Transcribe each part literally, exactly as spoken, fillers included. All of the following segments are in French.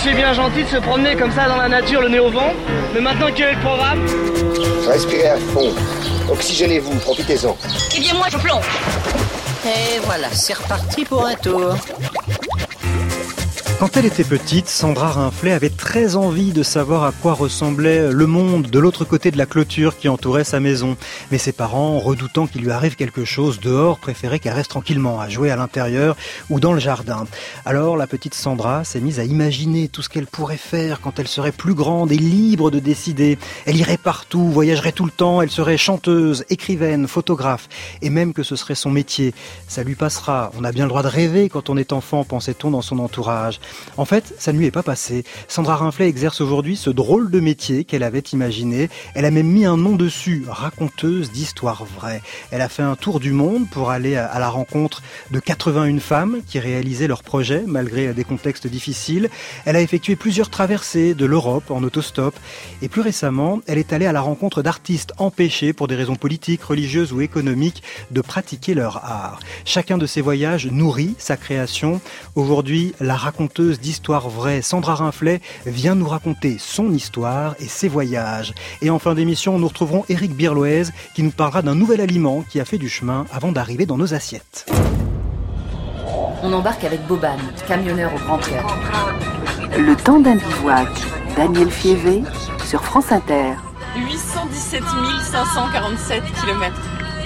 c'est bien gentil de se promener comme ça dans la nature, le nez au vent. Mais maintenant, quel est le programme? Respirez à fond. Oxygénez-vous, profitez-en. Eh bien, moi, je plonge. Et voilà, c'est reparti pour un tour. Quand elle était petite, Sandra Rinflet avait très envie de savoir à quoi ressemblait le monde de l'autre côté de la clôture qui entourait sa maison. Mais ses parents, redoutant qu'il lui arrive quelque chose dehors, préféraient qu'elle reste tranquillement à jouer à l'intérieur ou dans le jardin. Alors la petite Sandra s'est mise à imaginer tout ce qu'elle pourrait faire quand elle serait plus grande et libre de décider. Elle irait partout, voyagerait tout le temps, elle serait chanteuse, écrivaine, photographe, et même que ce serait son métier. Ça lui passera, on a bien le droit de rêver quand on est enfant, pensait-on dans son entourage. En fait, ça ne lui est pas passé. Sandra Rinflet exerce aujourd'hui ce drôle de métier qu'elle avait imaginé. Elle a même mis un nom dessus, raconteuse d'histoires vraies. Elle a fait un tour du monde pour aller à la rencontre de quatre-vingt-une femmes qui réalisaient leurs projets malgré des contextes difficiles. Elle a effectué plusieurs traversées de l'Europe en autostop. Et plus récemment, elle est allée à la rencontre d'artistes empêchés pour des raisons politiques, religieuses ou économiques de pratiquer leur art. Chacun de ces voyages nourrit sa création. Aujourd'hui, la raconteuse d'histoires vraies, Sandra Rinflet vient nous raconter son histoire et ses voyages. Et en fin d'émission, nous retrouverons Éric Birloez qui nous parlera d'un nouvel aliment qui a fait du chemin avant d'arriver dans nos assiettes. On embarque avec Boban, camionneur au grand cœur. Le temps d'un bivouac, Daniel Fievé sur France Inter. huit cent dix-sept mille cinq cent quarante-sept kilomètres.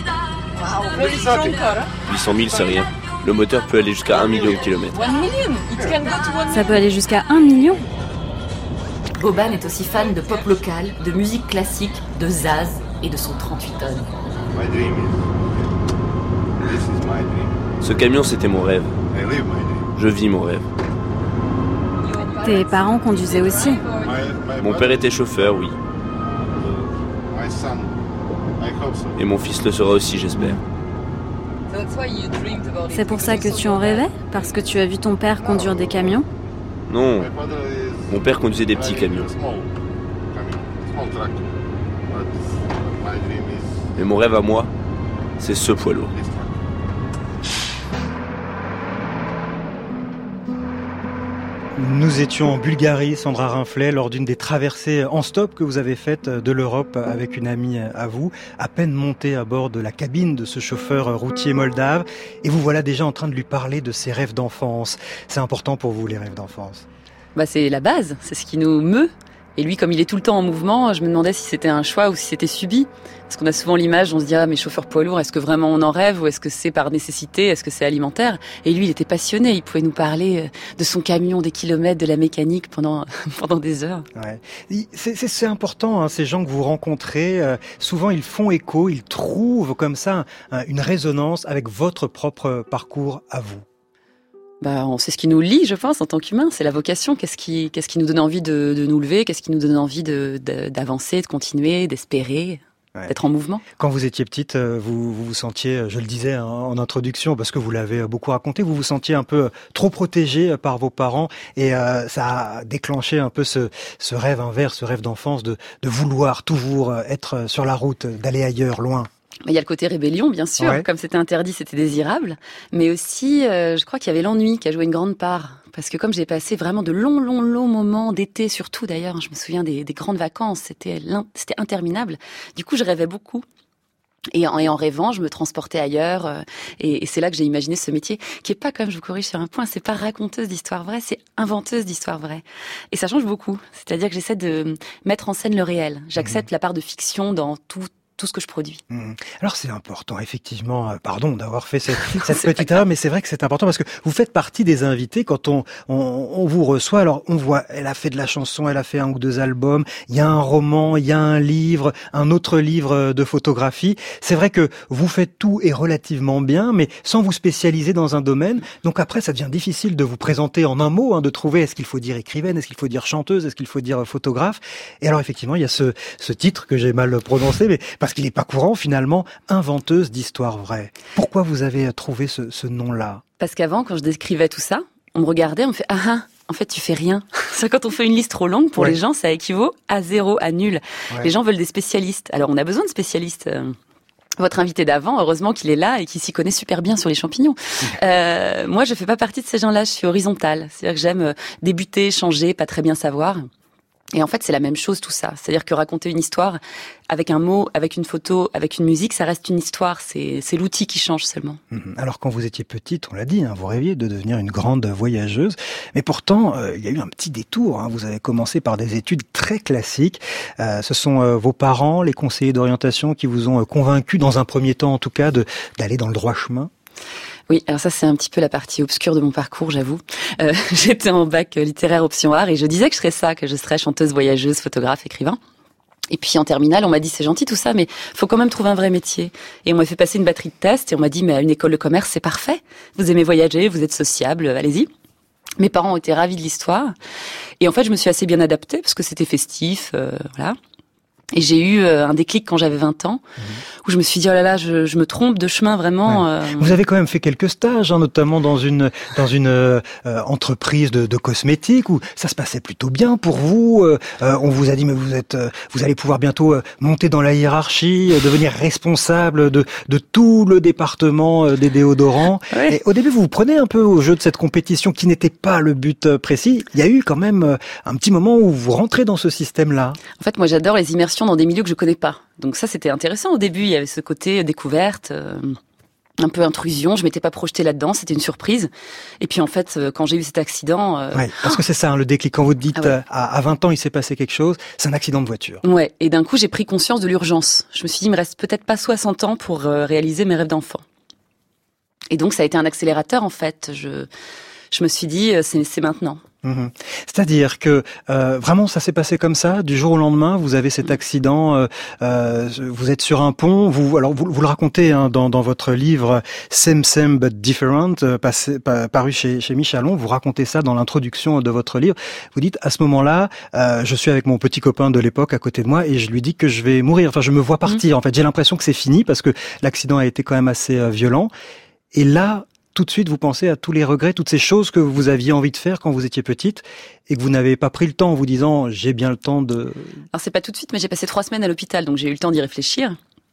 huit cent mille, c'est rien. Le moteur peut aller jusqu'à un million de kilomètres. Ça peut aller jusqu'à un million. Boban est aussi fan de pop local, de musique classique, de Zaz et de son trente-huit tonnes. Ce camion, c'était mon rêve. Je vis mon rêve. Tes parents conduisaient aussi? Mon père était chauffeur, oui. Et mon fils le sera aussi, j'espère. C'est pour ça que tu en rêvais? Parce que tu as vu ton père conduire des camions? Non, mon père conduisait des petits camions. Mais mon rêve à moi, c'est ce poids lourd. Nous étions en Bulgarie, Sandra Rinflet, lors d'une des traversées en stop que vous avez faites de l'Europe avec une amie à vous, à peine montée à bord de la cabine de ce chauffeur routier moldave. Et vous voilà déjà en train de lui parler de ses rêves d'enfance. C'est important pour vous, les rêves d'enfance? Bah, c'est la base, c'est ce qui nous meut. Et lui, comme il est tout le temps en mouvement, je me demandais si c'était un choix ou si c'était subi. Parce qu'on a souvent l'image, on se dit, ah, mais chauffeur poids lourd, est-ce que vraiment on en rêve ou est-ce que c'est par nécessité, est-ce que c'est alimentaire? Et lui, il était passionné, il pouvait nous parler de son camion, des kilomètres, de la mécanique pendant pendant des heures. Ouais. C'est, c'est, c'est important, hein, ces gens que vous rencontrez, euh, souvent ils font écho, ils trouvent comme ça un, une résonance avec votre propre parcours à vous. Bah, on sait ce qui nous lie, je pense, en tant qu'humain. C'est la vocation. Qu'est-ce qui, qu'est-ce qui nous donne envie de, de nous lever? Qu'est-ce qui nous donne envie de, de, d'avancer, de continuer, d'espérer, ouais. D'être en mouvement? Quand vous étiez petite, vous vous, vous sentiez, je le disais en introduction, parce que vous l'avez beaucoup raconté, vous vous sentiez un peu trop protégée par vos parents et euh, ça a déclenché un peu ce, ce rêve inverse, ce rêve d'enfance de, de vouloir toujours être sur la route, d'aller ailleurs, loin. Il y a le côté rébellion, bien sûr. Ouais. Comme c'était interdit, c'était désirable. Mais aussi, euh, je crois qu'il y avait l'ennui qui a joué une grande part. Parce que comme j'ai passé vraiment de longs, longs, longs moments d'été, surtout d'ailleurs, je me souviens des, des grandes vacances, c'était, c'était interminable. Du coup, je rêvais beaucoup. Et en, et en rêvant, je me transportais ailleurs. Euh, et, et c'est là que j'ai imaginé ce métier, qui est pas, comme je vous corrige sur un point, c'est pas raconteuse d'histoires vraies, c'est inventeuse d'histoires vraies. Et ça change beaucoup. C'est-à-dire que j'essaie de mettre en scène le réel. J'accepte mmh. la part de fiction dans tout. tout ce que je produis. Mmh. Alors c'est important, effectivement, euh, pardon d'avoir fait cette, cette petite erreur, mais c'est vrai que c'est important parce que vous faites partie des invités quand on, on, on vous reçoit. Alors on voit, elle a fait de la chanson, elle a fait un ou deux albums, il y a un roman, il y a un livre, un autre livre de photographie. C'est vrai que vous faites tout et relativement bien, mais sans vous spécialiser dans un domaine. Donc après, ça devient difficile de vous présenter en un mot, hein, de trouver est-ce qu'il faut dire écrivaine, est-ce qu'il faut dire chanteuse, est-ce qu'il faut dire photographe. Et alors effectivement, il y a ce, ce titre que j'ai mal prononcé, mais parce qu'il n'est pas courant finalement, inventeuse d'histoires vraies. Pourquoi vous avez trouvé ce, ce nom-là? Parce qu'avant, quand je décrivais tout ça, on me regardait, on me fait « Ah ah, en fait tu fais rien ». C'est quand on fait une liste trop longue, pour ouais. les gens, ça équivaut à zéro, à nul. Ouais. Les gens veulent des spécialistes. Alors on a besoin de spécialistes. Votre invité d'avant, heureusement qu'il est là et qu'il s'y connaît super bien sur les champignons. Euh, moi, je fais pas partie de ces gens-là, je suis horizontale. C'est-à-dire que j'aime débuter, changer, pas très bien savoir. Et en fait, c'est la même chose tout ça. C'est-à-dire que raconter une histoire avec un mot, avec une photo, avec une musique, ça reste une histoire. C'est, c'est l'outil qui change seulement. Alors quand vous étiez petite, on l'a dit, hein, vous rêviez de devenir une grande voyageuse. Mais pourtant, euh, il y a eu un petit détour. Hein. Vous avez commencé par des études très classiques. Euh, ce sont euh, vos parents, les conseillers d'orientation, qui vous ont euh, convaincu, dans un premier temps en tout cas, de, d'aller dans le droit chemin. Oui, alors ça c'est un petit peu la partie obscure de mon parcours, j'avoue. Euh, j'étais en bac littéraire option art et je disais que je serais ça, que je serais chanteuse, voyageuse, photographe, écrivain. Et puis en terminale, on m'a dit c'est gentil tout ça, mais faut quand même trouver un vrai métier. Et on m'a fait passer une batterie de tests et on m'a dit mais à une école de commerce c'est parfait. Vous aimez voyager, vous êtes sociable, allez-y. Mes parents ont été ravis de l'histoire et en fait je me suis assez bien adaptée parce que c'était festif, euh, voilà. Et j'ai eu un déclic quand j'avais vingt ans, mmh. où je me suis dit, oh là là, je, je me trompe de chemin vraiment. Ouais. Euh... Vous avez quand même fait quelques stages, hein, notamment dans une dans une euh, entreprise de, de cosmétiques, où ça se passait plutôt bien pour vous. Euh, on vous a dit, mais vous êtes, euh, vous allez pouvoir bientôt euh, monter dans la hiérarchie, euh, devenir responsable de de tout le département euh, des déodorants. Ouais. Et au début, vous vous prenez un peu au jeu de cette compétition qui n'était pas le but précis. Il y a eu quand même euh, un petit moment où vous rentrez dans ce système-là. En fait, moi, j'adore les immersions dans des milieux que je connais pas. Donc ça, c'était intéressant. Au début, il y avait ce côté découverte, euh, un peu intrusion. Je m'étais pas projetée là-dedans. C'était une surprise. Et puis, en fait, quand j'ai eu cet accident... Euh... Ouais, parce que c'est ça, hein, le déclic. Quand vous dites, ah ouais. à, à vingt ans, il s'est passé quelque chose, c'est un accident de voiture. Ouais. Et d'un coup, j'ai pris conscience de l'urgence. Je me suis dit, il me reste peut-être pas soixante ans pour euh, réaliser mes rêves d'enfant. Et donc, ça a été un accélérateur, en fait. Je, je me suis dit, c'est, c'est maintenant. Mmh. C'est-à-dire que euh, vraiment ça s'est passé comme ça, du jour au lendemain, vous avez cet accident, euh, euh, vous êtes sur un pont, vous alors vous, vous le racontez hein, dans, dans votre livre Same Same But Different, euh, passé, pa, paru chez, chez Michalon, vous racontez ça dans l'introduction de votre livre. Vous dites à ce moment-là, euh, je suis avec mon petit copain de l'époque à côté de moi et je lui dis que je vais mourir. Enfin, je me vois partir. Mmh. En fait, j'ai l'impression que c'est fini parce que l'accident a été quand même assez euh, violent. Et là, tout de suite, vous pensez à tous les regrets, toutes ces choses que vous aviez envie de faire quand vous étiez petite et que vous n'avez pas pris le temps en vous disant « j'ai bien le temps de… » Alors c'est pas tout de suite, mais j'ai passé trois semaines à l'hôpital, donc j'ai eu le temps d'y réfléchir.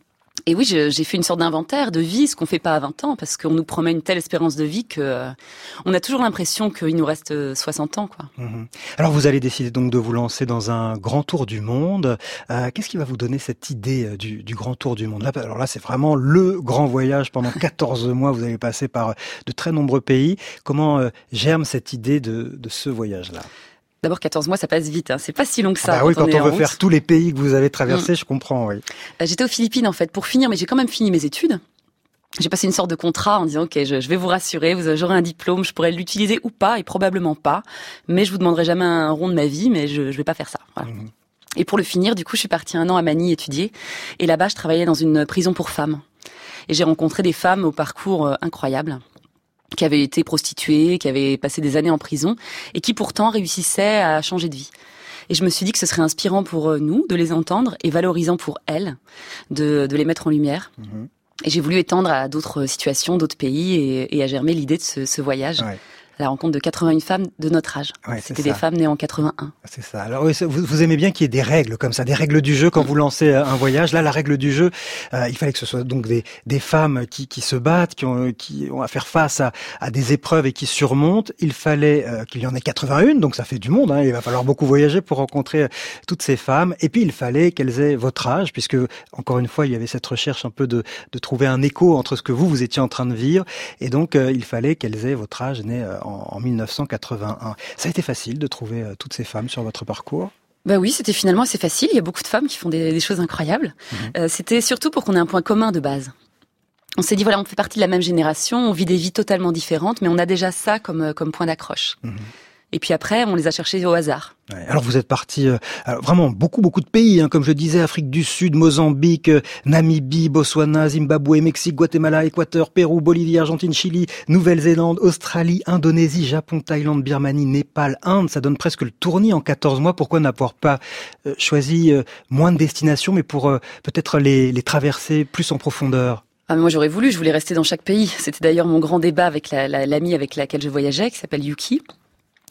Et oui, je, j'ai fait une sorte d'inventaire de vie, ce qu'on fait pas à vingt ans, parce qu'on nous promet une telle espérance de vie que euh, on a toujours l'impression qu'il nous reste soixante ans, quoi. Mmh. Alors vous allez décider donc de vous lancer dans un grand tour du monde. Euh, qu'est-ce qui va vous donner cette idée du, du grand tour du monde? Là, alors là, c'est vraiment le grand voyage. Pendant quatorze mois, vous allez passer par de très nombreux pays. Comment euh, germe cette idée de, de ce voyage-là? D'abord, quatorze mois, ça passe vite. Hein. C'est pas si long que ça. Ah bah oui, quand on, on veut route. faire tous les pays que vous avez traversés, mmh. je comprends, oui. J'étais aux Philippines, en fait, pour finir, mais j'ai quand même fini mes études. J'ai passé une sorte de contrat en disant, OK, je, je vais vous rassurer, vous j'aurai un diplôme, je pourrais l'utiliser ou pas, et probablement pas. Mais je vous demanderai jamais un rond de ma vie, mais je, je vais pas faire ça. Voilà. Mmh. Et pour le finir, du coup, je suis partie un an à Manille étudier. Et là-bas, je travaillais dans une prison pour femmes. Et j'ai rencontré des femmes au parcours euh, incroyable, qui avaient été prostituées, qui avaient passé des années en prison et qui pourtant réussissaient à changer de vie. Et je me suis dit que ce serait inspirant pour nous de les entendre et valorisant pour elles de, de les mettre en lumière. Mmh. Et j'ai voulu étendre à d'autres situations, d'autres pays et, et à germer l'idée de ce, ce voyage. Ouais. La rencontre de quatre-vingt-une femmes de notre âge. Ouais, C'était des femmes nées en quatre-vingt-un. C'est ça. Alors oui, vous, vous aimez bien qu'il y ait des règles comme ça, des règles du jeu quand mmh. vous lancez un voyage. Là, la règle du jeu, euh, il fallait que ce soit donc des, des femmes qui, qui se battent, qui ont, qui ont à faire face à, à des épreuves et qui surmontent. Il fallait euh, qu'il y en ait quatre-vingt-une, donc ça fait du monde. Hein. Il va falloir beaucoup voyager pour rencontrer toutes ces femmes. Et puis il fallait qu'elles aient votre âge, puisque encore une fois, il y avait cette recherche un peu de, de trouver un écho entre ce que vous vous étiez en train de vivre. Et donc euh, il fallait qu'elles aient votre âge né euh, en, en mille neuf cent quatre-vingt-un. Ça a été facile de trouver euh, toutes ces femmes sur votre parcours? Bah oui, c'était finalement assez facile. Il y a beaucoup de femmes qui font des, des choses incroyables. Mmh. Euh, c'était surtout pour qu'on ait un point commun de base. On s'est dit, voilà, on fait partie de la même génération, on vit des vies totalement différentes, mais on a déjà ça comme, comme point d'accroche. Mmh. Et puis après, on les a cherchés au hasard. Ouais, alors vous êtes partis, euh, vraiment beaucoup, beaucoup de pays, hein, comme je disais, Afrique du Sud, Mozambique, euh, Namibie, Botswana, Zimbabwe, Mexique, Guatemala, Équateur, Pérou, Bolivie, Argentine, Chili, Nouvelle-Zélande, Australie, Indonésie, Japon, Thaïlande, Birmanie, Népal, Inde. Ça donne presque le tournis en quatorze mois. Pourquoi n'avoir pas euh, choisi euh, moins de destinations, mais pour euh, peut-être les, les traverser plus en profondeur? Ah, mais moi j'aurais voulu, je voulais rester dans chaque pays. C'était d'ailleurs mon grand débat avec la, la, l'amie avec laquelle je voyageais, qui s'appelle Yuki.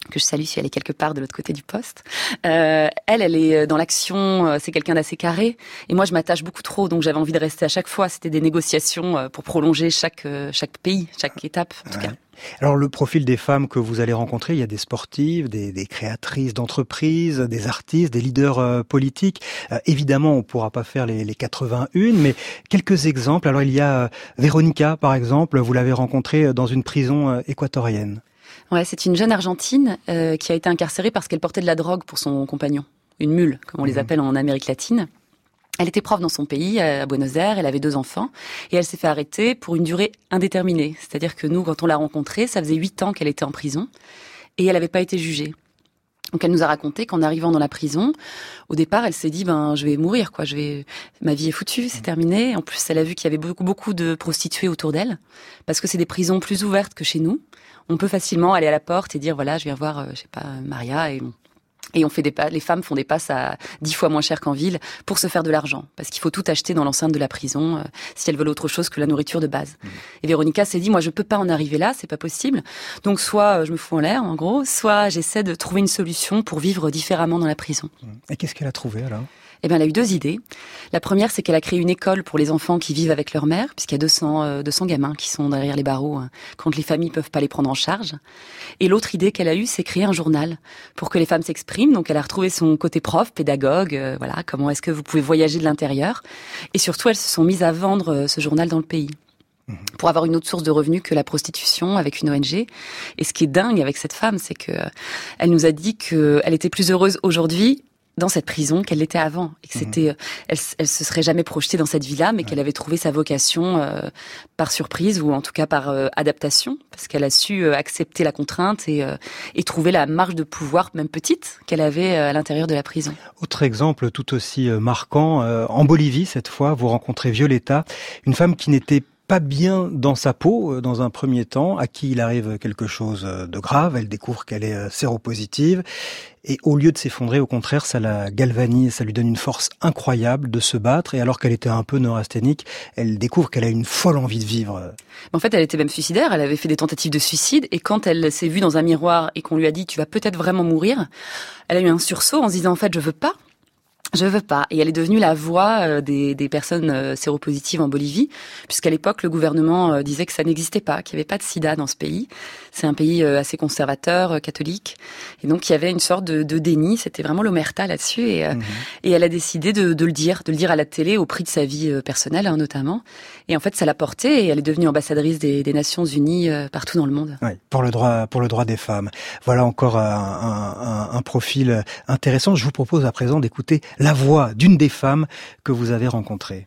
que je salue si elle est quelque part de l'autre côté du poste. Euh, elle, elle est dans l'action, c'est quelqu'un d'assez carré. Et moi, je m'attache beaucoup trop, donc j'avais envie de rester à chaque fois. C'était des négociations pour prolonger chaque, chaque pays, chaque étape, en tout ouais. cas. Alors, le profil des femmes que vous allez rencontrer, il y a des sportives, des, des créatrices d'entreprises, des artistes, des leaders euh, politiques. Euh, évidemment, on ne pourra pas faire les, les quatre-vingt-un, mais quelques exemples. Alors, il y a euh, Véronica, par exemple, vous l'avez rencontrée dans une prison euh, équatorienne. Ouais, c'est une jeune Argentine euh, qui a été incarcérée parce qu'elle portait de la drogue pour son compagnon. Une mule, comme on les appelle en Amérique latine. Elle était prof dans son pays, à Buenos Aires, elle avait deux enfants, et elle s'est fait arrêter pour une durée indéterminée. C'est-à-dire que nous, quand on l'a rencontrée, ça faisait huit ans qu'elle était en prison, et elle n'avait pas été jugée. Donc elle nous a raconté qu'en arrivant dans la prison, au départ, elle s'est dit ben je vais mourir quoi, je vais ma vie est foutue, c'est terminé. En plus, elle a vu qu'il y avait beaucoup beaucoup de prostituées autour d'elle parce que c'est des prisons plus ouvertes que chez nous. On peut facilement aller à la porte et dire voilà, je viens voir euh, je sais pas Maria et Et on fait des pas, les femmes font des passes à dix fois moins cher qu'en ville pour se faire de l'argent. Parce qu'il faut tout acheter dans l'enceinte de la prison, euh, si elles veulent autre chose que la nourriture de base. Mmh. Et Véronica s'est dit, moi, je peux pas en arriver là, c'est pas possible. Donc, soit euh, je me fous en l'air, en gros, soit j'essaie de trouver une solution pour vivre différemment dans la prison. Et qu'est-ce qu'elle a trouvé, alors ? Eh bien, elle a eu deux idées. La première, c'est qu'elle a créé une école pour les enfants qui vivent avec leur mère, puisqu'il y a deux cents, euh, deux cents gamins qui sont derrière les barreaux hein, quand les familles peuvent pas les prendre en charge. Et l'autre idée qu'elle a eue, c'est créer un journal pour que les femmes s'expriment. Donc, elle a retrouvé son côté prof, pédagogue, euh, voilà, comment est-ce que vous pouvez voyager de l'intérieur. Et surtout, elles se sont mises à vendre euh, ce journal dans le pays. Mmh. Pour avoir une autre source de revenus que la prostitution avec une O N G. Et ce qui est dingue avec cette femme, c'est que euh, elle nous a dit qu'elle était plus heureuse aujourd'hui dans cette prison qu'elle l'était avant et que c'était mmh. elle elle se serait jamais projetée dans cette vie-là mais ouais. qu'elle avait trouvé sa vocation euh, par surprise ou en tout cas par euh, adaptation parce qu'elle a su euh, accepter la contrainte et euh, et trouver la marge de pouvoir même petite qu'elle avait euh, à l'intérieur de la prison. Autre exemple tout aussi euh, marquant euh, en Bolivie cette fois, vous rencontrez Violeta, une femme qui n'était pas bien dans sa peau dans un premier temps, à qui il arrive quelque chose de grave, elle découvre qu'elle est séropositive et au lieu de s'effondrer, au contraire, ça la galvanise, ça lui donne une force incroyable de se battre et alors qu'elle était un peu neurasthénique, elle découvre qu'elle a une folle envie de vivre. En fait, elle était même suicidaire, elle avait fait des tentatives de suicide et quand elle s'est vue dans un miroir et qu'on lui a dit « tu vas peut-être vraiment mourir », elle a eu un sursaut en se disant « en fait, je veux pas ». Je veux pas. Et elle est devenue la voix des, des personnes séropositives en Bolivie, puisqu'à l'époque, le gouvernement disait que ça n'existait pas, qu'il n'y avait pas de sida dans ce pays. C'est un pays assez conservateur, catholique. Et donc, il y avait une sorte de, de déni. C'était vraiment l'omerta là-dessus. Et, mmh. et elle a décidé de, de le dire, de le dire à la télé, au prix de sa vie personnelle, hein, notamment. Et en fait, ça l'a portée et elle est devenue ambassadrice des, des Nations Unies partout dans le monde. Oui, pour le droit, pour le droit des femmes. Voilà encore un, un, un profil intéressant. Je vous propose à présent d'écouter la voix d'une des femmes que vous avez rencontrées.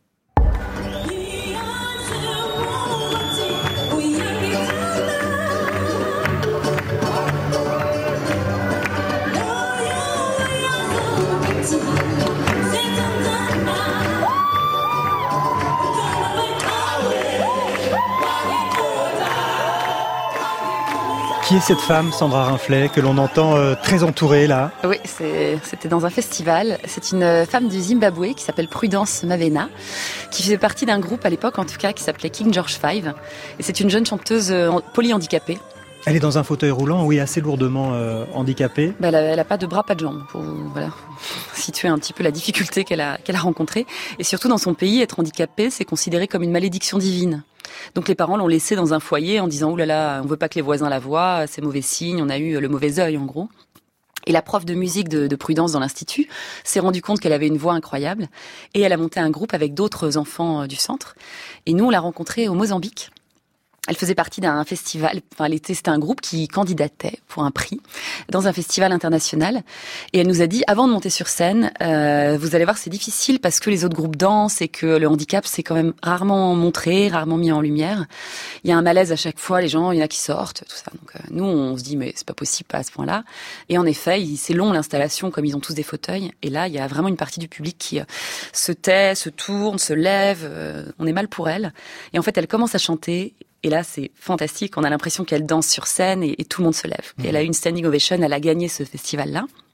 Qui est cette femme, Sandra Rinflet, que l'on entend euh, très entourée là ? Oui, c'est, c'était dans un festival. C'est une femme du Zimbabwe qui s'appelle Prudence Mavena, qui faisait partie d'un groupe à l'époque en tout cas qui s'appelait King George five. Et c'est une jeune chanteuse euh, polyhandicapée. Elle est dans un fauteuil roulant, oui, assez lourdement euh, handicapée. Ben, elle, a, elle a pas de bras, pas de jambes, pour voilà, situer un petit peu la difficulté qu'elle a, qu'elle a rencontrée. Et surtout dans son pays, être handicapée, c'est considéré comme une malédiction divine. Donc les parents l'ont laissée dans un foyer en disant « Ouh là là, on veut pas que les voisins la voient, c'est mauvais signe, on a eu le mauvais œil en gros ». Et la prof de musique de, de Prudence dans l'institut s'est rendue compte qu'elle avait une voix incroyable et elle a monté un groupe avec d'autres enfants du centre. Et nous, on l'a rencontrée au Mozambique. Elle faisait partie d'un festival, enfin, elle était, c'était un groupe qui candidatait pour un prix dans un festival international. Et elle nous a dit, avant de monter sur scène, euh, vous allez voir, c'est difficile parce que les autres groupes dansent et que le handicap, c'est quand même rarement montré, rarement mis en lumière. Il y a un malaise à chaque fois, les gens, il y en a qui sortent, tout ça. Donc, euh, nous, on se dit, mais c'est pas possible, pas à ce point-là. Et en effet, c'est long l'installation, comme ils ont tous des fauteuils. Et là, il y a vraiment une partie du public qui euh, se tait, se tourne, se lève. Euh, on est mal pour elle. Et en fait, elle commence à chanter. Et là, c'est fantastique. On a l'impression qu'elle danse sur scène et, et tout le monde se lève. Mmh. Et elle a eu une standing ovation. Elle a gagné ce festival-là.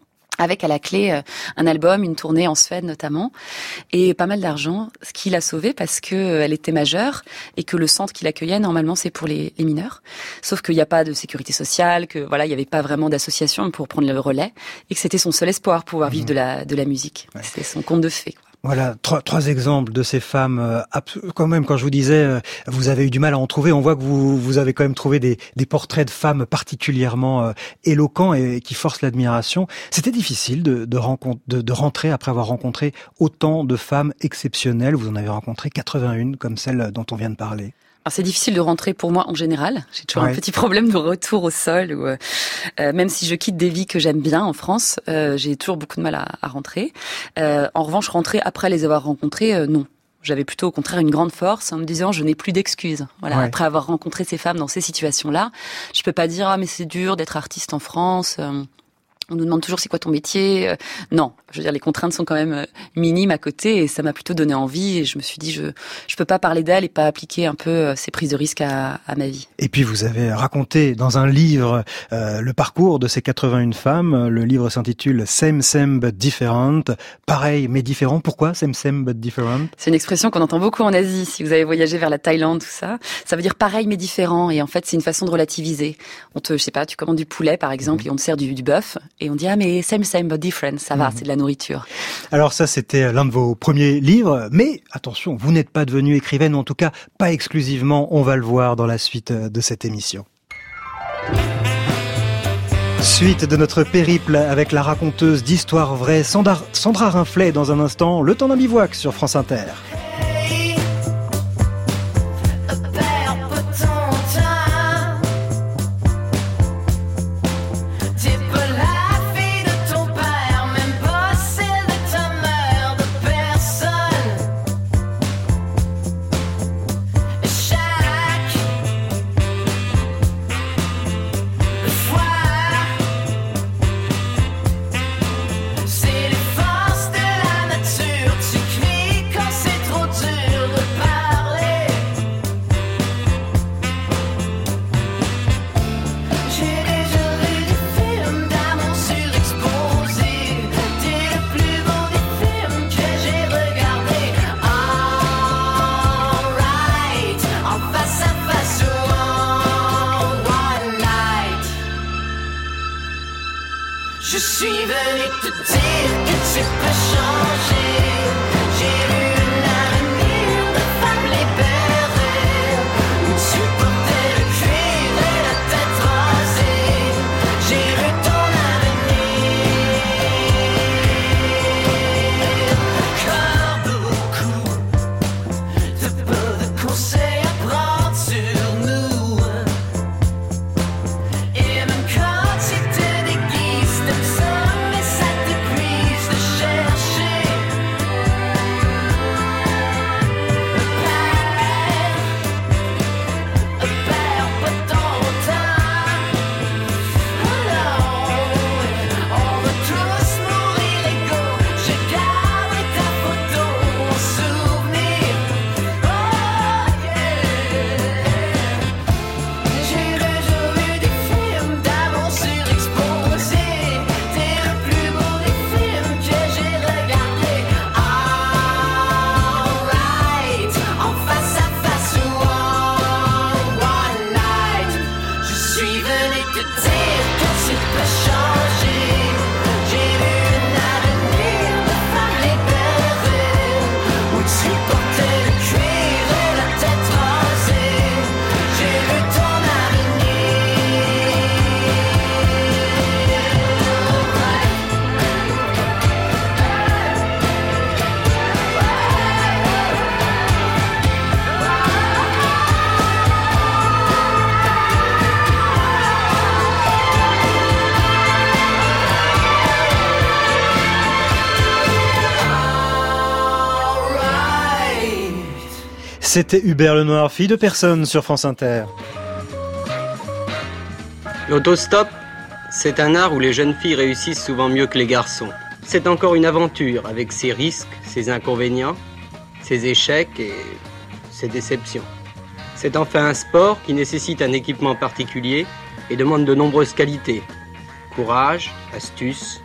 avec à la clé euh, un album, une tournée en Suède notamment, et pas mal d'argent, ce qui l'a sauvée parce que euh, elle était majeure et que le centre qui l'accueillait, normalement, c'est pour les, les mineurs. Sauf qu'il n'y a pas de sécurité sociale, que voilà, il n'y avait pas vraiment d'association pour prendre le relais, et que c'était son seul espoir, pouvoir vivre mmh. de la de la musique. Ouais. C'était son conte de fées, quoi. Voilà, trois, trois exemples de ces femmes. Euh, quand même, quand je vous disais, euh, vous avez eu du mal à en trouver. On voit que vous, vous avez quand même trouvé des, des portraits de femmes particulièrement euh, éloquents et, et qui forcent l'admiration. C'était difficile de, de, rencontre, de, de rentrer après avoir rencontré autant de femmes exceptionnelles. Vous en avez rencontré quatre-vingt-un, comme celle dont on vient de parler. Alors c'est difficile de rentrer pour moi en général. J'ai toujours ouais. un petit problème de retour au sol. Où, euh, même si je quitte des vies que j'aime bien en France, euh, j'ai toujours beaucoup de mal à, à rentrer. Euh, en revanche, rentrer après les avoir rencontrées, euh, non. J'avais plutôt au contraire une grande force en me disant je n'ai plus d'excuses. Voilà, ouais. Après avoir rencontré ces femmes dans ces situations-là, je peux pas dire ah mais c'est dur d'être artiste en France. Euh, On nous demande toujours c'est quoi ton métier. Euh, non, je veux dire les contraintes sont quand même euh, minimes à côté et ça m'a plutôt donné envie et je me suis dit je je peux pas parler d'elle et pas appliquer un peu euh, ces prises de risque à, à ma vie. Et puis vous avez raconté dans un livre euh, le parcours de ces quatre-vingt-un femmes. Le livre s'intitule Same Same But Different. Pareil mais différent. Pourquoi Same Same But Different? C'est une expression qu'on entend beaucoup en Asie. Si vous avez voyagé vers la Thaïlande tout ça, ça veut dire pareil mais différent et en fait c'est une façon de relativiser. On te je sais pas, tu commandes du poulet par exemple mmh. et on te sert du, du bœuf. Et on dit, ah, mais same, same, but different. Ça va, mmh. c'est de la nourriture. Alors ça, c'était l'un de vos premiers livres. Mais attention, vous n'êtes pas devenue écrivaine, ou en tout cas, pas exclusivement. On va le voir dans la suite de cette émission. Suite de notre périple avec la raconteuse d'histoires vraies, Sandra, Sandra Rinflet, dans un instant, Le Temps d'un bivouac sur France Inter. Je suis venu te dire que tu peux changer. J'ai vu l'avenir de femmes libérées, où tu portais le cuir et la tête rasée. J'ai vu ton avenir. Comme beaucoup de peu de conseils à prendre sur nous. Et même quand tu te déguises de ça, mais ça t'épuise de chercher. Perds, perds pas ton temps. Oh non, on va tous mourir égaux. Je garde ta photo en souvenir. Oh yeah. J'ai déjà vu des films d'amour surexposés. T'es le plus beau des films que j'ai regardé. Alright, en face à face ou en one night. Je suis venu te dire que tu peux changer. J'ai vu un avenir de femmes libérées, où tu portais le cuir et la tête rasée. J'ai vu ton C'était Hubert Lenoir, fille de personne sur France Inter. L'autostop, c'est un art où les jeunes filles réussissent souvent mieux que les garçons. C'est encore une aventure avec ses risques, ses inconvénients, ses échecs et ses déceptions. C'est enfin un sport qui nécessite un équipement particulier et demande de nombreuses qualités. Courage, astuce,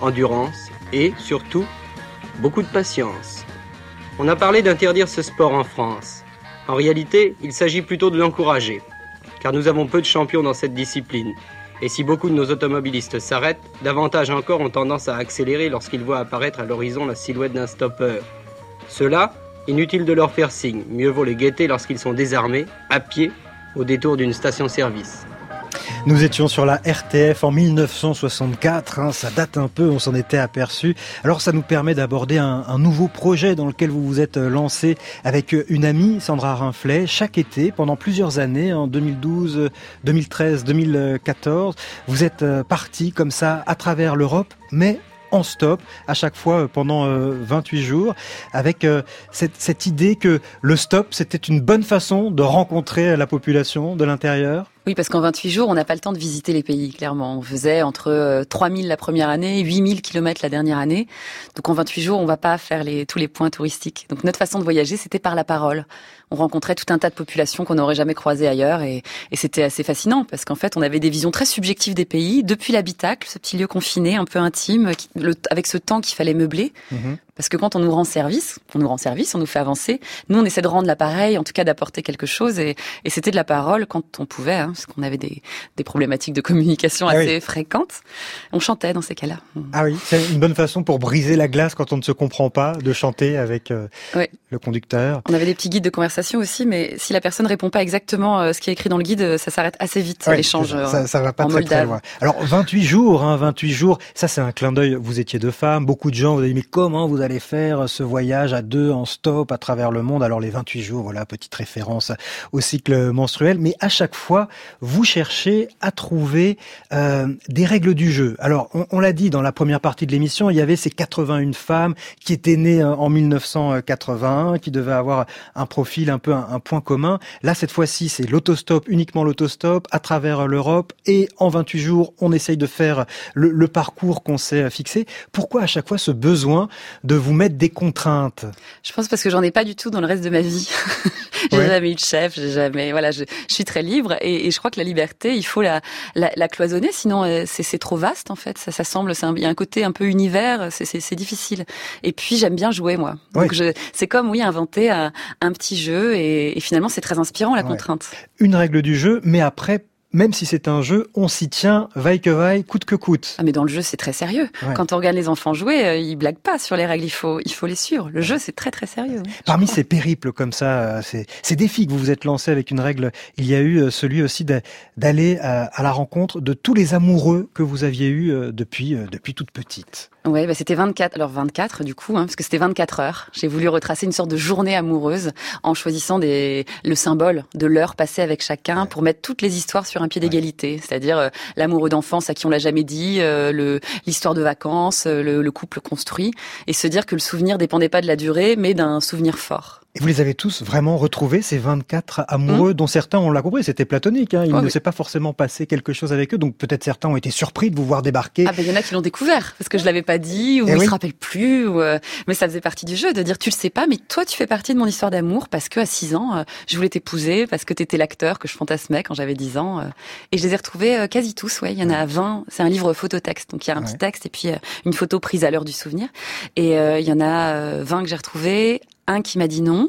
endurance et, surtout, beaucoup de patience. On a parlé d'interdire ce sport en France. En réalité, il s'agit plutôt de l'encourager, car nous avons peu de champions dans cette discipline. Et si beaucoup de nos automobilistes s'arrêtent, davantage encore ont tendance à accélérer lorsqu'ils voient apparaître à l'horizon la silhouette d'un stopper. Ceux-là, inutile de leur faire signe, mieux vaut les guetter lorsqu'ils sont désarmés, à pied, au détour d'une station-service. Nous étions sur la R T F en mille neuf cent soixante-quatre, hein, ça date un peu, on s'en était aperçu. Alors ça nous permet d'aborder un, un nouveau projet dans lequel vous vous êtes lancé avec une amie, Sandra Rinflet, chaque été, pendant plusieurs années, en deux mille douze, deux mille treize, deux mille quatorze. Vous êtes partis comme ça à travers l'Europe, mais en stop, à chaque fois pendant vingt-huit jours, avec cette, cette idée que le stop, c'était une bonne façon de rencontrer la population de l'intérieur. Oui, parce qu'en vingt-huit jours, on n'a pas le temps de visiter les pays, clairement. On faisait entre trois mille la première année, huit mille kilomètres la dernière année. Donc en vingt-huit jours, on va pas faire les, tous les points touristiques. Donc notre façon de voyager, c'était par la parole. On rencontrait tout un tas de populations qu'on n'aurait jamais croisées ailleurs et, et c'était assez fascinant parce qu'en fait, on avait des visions très subjectives des pays, depuis l'habitacle, ce petit lieu confiné, un peu intime, qui, le, avec ce temps qu'il fallait meubler. Mmh. Parce que quand on nous rend service, on nous rend service, on nous fait avancer. Nous, on essaie de rendre l'appareil, en tout cas d'apporter quelque chose. Et, et c'était de la parole quand on pouvait, hein, parce qu'on avait des, des problématiques de communication ah assez oui. fréquentes. On chantait dans ces cas-là. Ah oui, c'est une bonne façon pour briser la glace quand on ne se comprend pas, de chanter avec euh, oui. le conducteur. On avait des petits guides de conversation aussi, mais si la personne répond pas exactement ce qui est écrit dans le guide, ça s'arrête assez vite, oui, l'échange ça, ça, ça va pas en très, Moldave. Très loin. Alors vingt-huit jours, hein, vingt-huit jours, ça c'est un clin d'œil. Vous étiez deux femmes, beaucoup de gens vous avez dit mais comment vous allez faire ce voyage à deux en stop à travers le monde? Alors les vingt-huit jours, voilà, petite référence au cycle menstruel, mais à chaque fois, vous cherchez à trouver euh, des règles du jeu. Alors on, on l'a dit dans la première partie de l'émission, il y avait ces quatre-vingt-une femmes qui étaient nées en mille neuf cent quatre-vingt-un, qui devaient avoir un profil un peu un, un point commun. Là cette fois-ci, c'est l'autostop, uniquement l'autostop à travers l'Europe, et en vingt-huit jours, on essaye de faire le, le parcours qu'on s'est fixé. Pourquoi à chaque fois ce besoin de vous mettre des contraintes? Je pense parce que j'en ai pas du tout dans le reste de ma vie. j'ai ouais. jamais eu de chef, j'ai jamais, voilà, je, je suis très libre et, et je crois que la liberté, il faut la, la, la cloisonner, sinon c'est, c'est trop vaste en fait. Ça, ça semble, c'est un, il y a un côté un peu univers, c'est, c'est, c'est difficile. Et puis j'aime bien jouer moi. Donc ouais. je, c'est comme oui inventer un, un petit jeu et, et finalement c'est très inspirant la ouais. contrainte. Une règle du jeu, mais après. Même si c'est un jeu, on s'y tient, vaille que vaille, coûte que coûte. Ah mais dans le jeu, c'est très sérieux. Ouais. Quand on regarde les enfants jouer, euh, ils blaguent pas sur les règles, il faut, il faut les suivre. Le jeu, c'est très très sérieux. Parmi ces périples comme ça, ces, ces défis que vous vous êtes lancés avec une règle, il y a eu celui aussi d'aller à, à la rencontre de tous les amoureux que vous aviez eus depuis, depuis toute petite. Ouais, bah c'était vingt-quatre, alors vingt-quatre du coup, hein, parce que c'était vingt-quatre heures. J'ai voulu retracer une sorte de journée amoureuse en choisissant des, le symbole de l'heure passée avec chacun ouais. pour mettre toutes les histoires sur un pied d'égalité. Ouais. C'est-à-dire euh, l'amoureux d'enfance à qui on l'a jamais dit, euh, le, l'histoire de vacances, euh, le, le couple construit, et se dire que le souvenir dépendait pas de la durée, mais d'un souvenir fort. Et vous les avez tous vraiment retrouvés, ces vingt-quatre amoureux, mmh. dont certains, on l'a compris, c'était platonique. Hein, il oh, ne oui. s'est pas forcément passé quelque chose avec eux, donc peut-être certains ont été surpris de vous voir débarquer. Ah ben il y en a qui l'ont découvert, parce que je l'avais pas dit, ou eh ils oui. se rappellent plus, ou, euh, mais ça faisait partie du jeu, de dire tu le sais pas, mais toi tu fais partie de mon histoire d'amour, parce que à six ans, euh, je voulais t'épouser, parce que t'étais l'acteur que je fantasmais quand j'avais dix ans. Euh, et je les ai retrouvés euh, quasi tous, ouais. Il y en a vingt, c'est un livre phototexte, donc il y a un ouais. petit texte, et puis euh, une photo prise à l'heure du souvenir. Et euh, il y en a euh, vingt que j'ai retrouvés, un qui m'a dit non,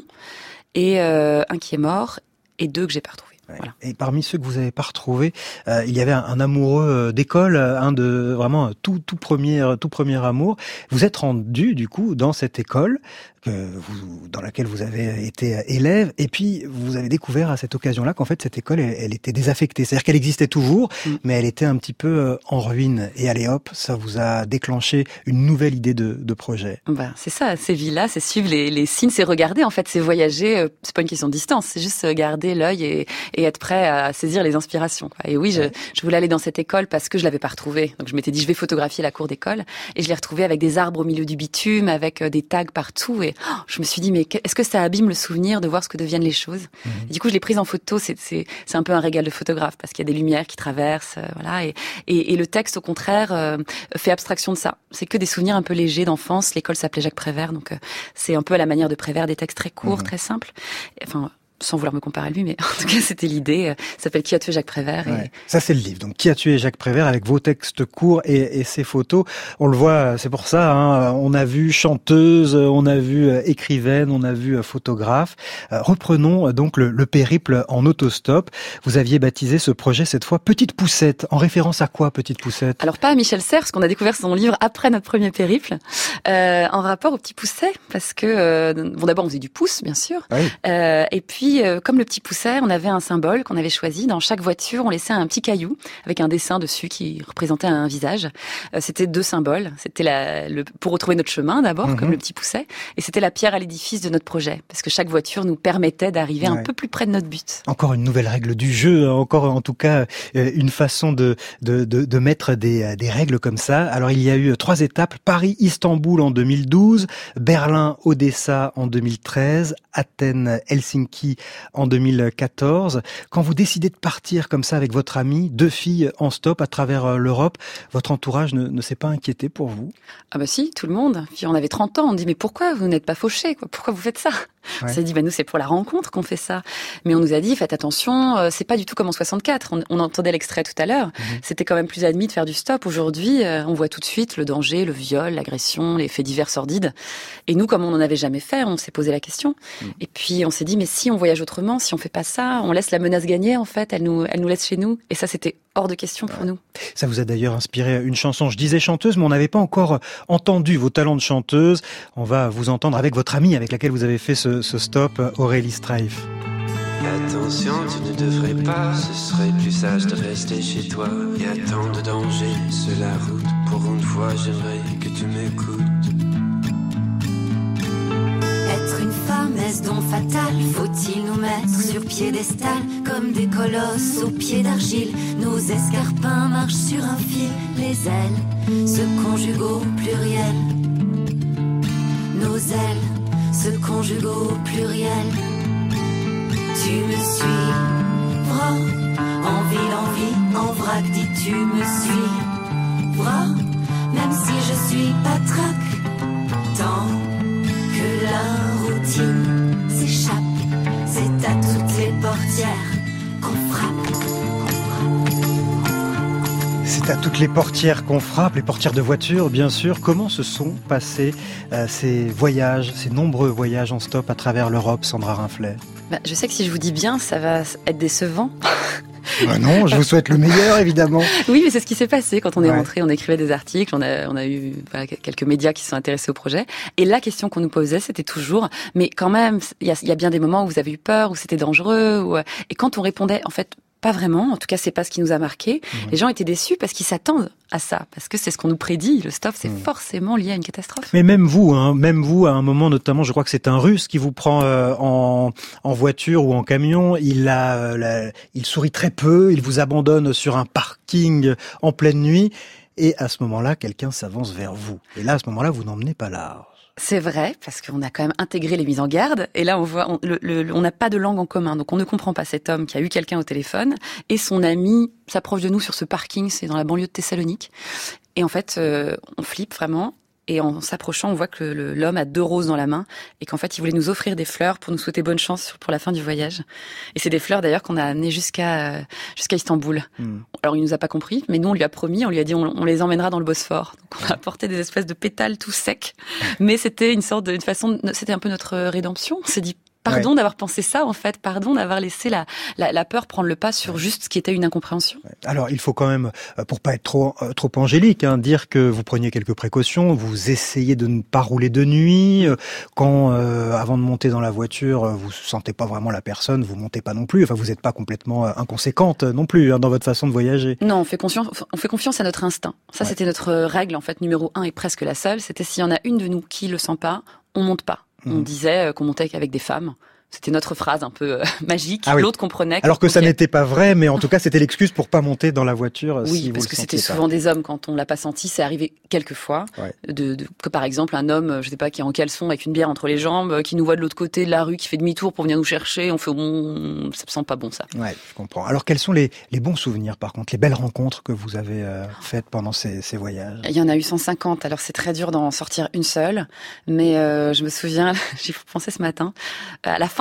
et euh, un qui est mort, et deux que j'ai pas retrouvés. Ouais. Voilà. Et parmi ceux que vous avez pas retrouvés, euh, il y avait un, un amoureux d'école, un de vraiment tout tout premier tout premier amour. Vous êtes rendu du coup dans cette école que vous, dans laquelle vous avez été élève, et puis vous avez découvert à cette occasion-là qu'en fait cette école elle, elle était désaffectée, c'est-à-dire qu'elle existait toujours, mmh. mais elle était un petit peu en ruine. Et allez hop, ça vous a déclenché une nouvelle idée de, de projet. Bah c'est ça, ces villes-là, c'est suivre les, les signes, c'est regarder en fait, c'est voyager. C'est pas une question de distance, c'est juste garder l'œil et, et être prêt à saisir les inspirations. Quoi. Et oui, je, je voulais aller dans cette école parce que je l'avais pas retrouvée. Donc je m'étais dit je vais photographier la cour d'école, et je l'ai retrouvée avec des arbres au milieu du bitume, avec des tags partout. Et oh, je me suis dit mais est-ce que ça abîme le souvenir de voir ce que deviennent les choses? Mmh. Et du coup je l'ai prise en photo. C'est, c'est, c'est un peu un régal de photographe parce qu'il y a des lumières qui traversent, euh, voilà. Et, et, et le texte au contraire euh, fait abstraction de ça. C'est que des souvenirs un peu légers d'enfance. L'école s'appelait Jacques Prévert, donc euh, c'est un peu à la manière de Prévert, des textes très courts, mmh. très simples. Enfin. sans vouloir me comparer à lui, mais en tout cas, c'était l'idée. Ça s'appelle Qui a tué Jacques Prévert. Ouais. Et... Ça, c'est le livre. Donc, Qui a tué Jacques Prévert, avec vos textes courts et, et ses photos. On le voit, c'est pour ça, hein, on a vu chanteuse, on a vu écrivaine, on a vu photographe. Euh, reprenons donc le, le périple en autostop. Vous aviez baptisé ce projet cette fois Petite Poussette. En référence à quoi, Petite Poussette? Alors, pas à Michel Serres, parce qu'on a découvert son livre après notre premier périple, euh, en rapport au petit pousset, parce que, euh, bon, d'abord, on faisait du pouce, bien sûr. Oui. Euh, et puis, euh, comme le petit pousset, on avait un symbole qu'on avait choisi. Dans chaque voiture, on laissait un petit caillou avec un dessin dessus qui représentait un visage. Euh, c'était deux symboles. C'était la, le, pour retrouver notre chemin, d'abord, mmh. comme le petit pousset. Et c'était la pierre à l'édifice de notre projet. Parce que chaque voiture nous permettait d'arriver ouais. un peu plus près de notre but. Encore une nouvelle règle du jeu. Encore, en tout cas, une façon de, de, de, de mettre des, des règles comme ça. Alors, il y a eu trois étapes. Paris-Istanbul en deux mille douze, Berlin-Odessa en deux mille treize, Athènes-Helsinki en deux mille quatorze. Quand vous décidez de partir comme ça avec votre amie, deux filles en stop à travers l'Europe, votre entourage ne, ne s'est pas inquiété pour vous? Ah bah si, tout le monde. Puis on avait trente ans, on dit mais pourquoi vous n'êtes pas fauchés, quoi? Pourquoi vous faites ça? Ouais. On s'est dit bah nous c'est pour la rencontre qu'on fait ça. Mais on nous a dit faites attention, euh, c'est pas du tout comme en soixante-quatre. On, on entendait l'extrait tout à l'heure. Mmh. C'était quand même plus admis de faire du stop. Aujourd'hui, euh, on voit tout de suite le danger, le viol, l'agression, les faits divers sordides. Et nous, comme on n'en avait jamais fait, on s'est posé la question. Mmh. Et puis on s'est dit mais si on voyage autrement, si on fait pas ça, on laisse la menace gagner en fait. Elle nous, elle nous laisse chez nous. Et ça c'était hors de question pour nous. Ça vous a d'ailleurs inspiré une chanson. Je disais chanteuse, mais on n'avait pas encore entendu vos talents de chanteuse. On va vous entendre avec votre amie avec laquelle vous avez fait ce, ce stop, Aurélie Streif. Attention, tu ne devrais pas, ce serait plus sage de rester chez toi. Il y a tant de dangers sur la route, pour une fois j'aimerais que tu m'écoutes. Être une femme, est-ce donc fatal? Faut-il nous mettre sur piédestal comme des colosses aux pieds d'argile? Nos escarpins marchent sur un fil, les ailes se conjuguent au pluriel. Nos ailes se conjuguent au pluriel. Tu me suivras, en ville, en vie, en vrac, dis tu me suivras, même si je suis patraque, tant que la routine s'échappe, c'est à toutes les portières qu'on frappe. C'est à toutes les portières qu'on frappe, les portières de voiture, bien sûr. Comment se sont passés euh, ces voyages, ces nombreux voyages en stop à travers l'Europe, Sandra Rinflet? Bah, je sais que si je vous dis bien, ça va être décevant. Bah non, je vous souhaite le meilleur, évidemment. Oui, mais c'est ce qui s'est passé quand on est ouais. rentré. On écrivait des articles, on a, on a eu voilà, quelques médias qui se sont intéressés au projet. Et la question qu'on nous posait, c'était toujours, mais quand même, il y a, y a bien des moments où vous avez eu peur, où c'était dangereux. Où... Et quand on répondait, en fait, pas vraiment. En tout cas, c'est pas ce qui nous a marqué. Mmh. Les gens étaient déçus parce qu'ils s'attendent à ça, parce que c'est ce qu'on nous prédit. Le stop, c'est mmh. forcément lié à une catastrophe. Mais même vous, hein, même vous, à un moment notamment, je crois que c'est un Russe qui vous prend euh, en, en voiture ou en camion. Il a, euh, la, il sourit très peu. Il vous abandonne sur un parking en pleine nuit. Et à ce moment-là, quelqu'un s'avance vers vous. Et là, à ce moment-là, vous n'emmenez pas large. C'est vrai, parce qu'on a quand même intégré les mises en garde. Et là, on voit, on le, le, on n'a pas de langue en commun. Donc, on ne comprend pas cet homme qui a eu quelqu'un au téléphone. Et son ami s'approche de nous sur ce parking. C'est dans la banlieue de Thessalonique. Et en fait, euh, on flippe vraiment. Et en s'approchant, on voit que le, l'homme a deux roses dans la main et qu'en fait, il voulait nous offrir des fleurs pour nous souhaiter bonne chance pour la fin du voyage. Et c'est des fleurs d'ailleurs qu'on a amenées jusqu'à jusqu'à Istanbul. Mmh. Alors, il nous a pas compris, mais nous, on lui a promis, on lui a dit, on, on les emmènera dans le Bosphore. Donc, on a apporté des espèces de pétales tout secs. Mais c'était une sorte de, une façon, de, c'était un peu notre rédemption. On s'est dit, pardon ouais. d'avoir pensé ça, en fait. Pardon d'avoir laissé la, la, la peur prendre le pas sur juste ce qui était une incompréhension. Alors, il faut quand même, pour pas être trop, trop angélique, hein, dire que vous preniez quelques précautions. Vous essayez de ne pas rouler de nuit. Quand, euh, avant de monter dans la voiture, vous sentez pas vraiment la personne, vous montez pas non plus. Enfin, vous n'êtes pas complètement inconséquente non plus hein, dans votre façon de voyager. Non, on fait confiance, on fait confiance à notre instinct. Ça, ouais. c'était notre règle, en fait, numéro un et presque la seule. C'était s'il y en a une de nous qui le sent pas, on monte pas. On disait qu'on montait avec des femmes. C'était notre phrase un peu euh, magique. Ah oui. L'autre comprenait. Alors que ça n'était pas vrai, mais en tout cas, c'était l'excuse pour pas monter dans la voiture. Oui, si parce vous que le c'était pas. souvent des hommes quand on l'a pas senti. C'est arrivé quelques fois. Ouais. De, de, que par exemple, un homme, je sais pas, qui est en caleçon avec une bière entre les jambes, qui nous voit de l'autre côté de la rue, qui fait demi-tour pour venir nous chercher. On fait, bon, ça me sent pas bon, ça. Ouais, je comprends. Alors, quels sont les, les bons souvenirs, par contre, les belles rencontres que vous avez euh, faites pendant ces, ces voyages? Il y en a eu cent cinquante. Alors, c'est très dur d'en sortir une seule. Mais euh, je me souviens, j'y pensais ce matin, à la fin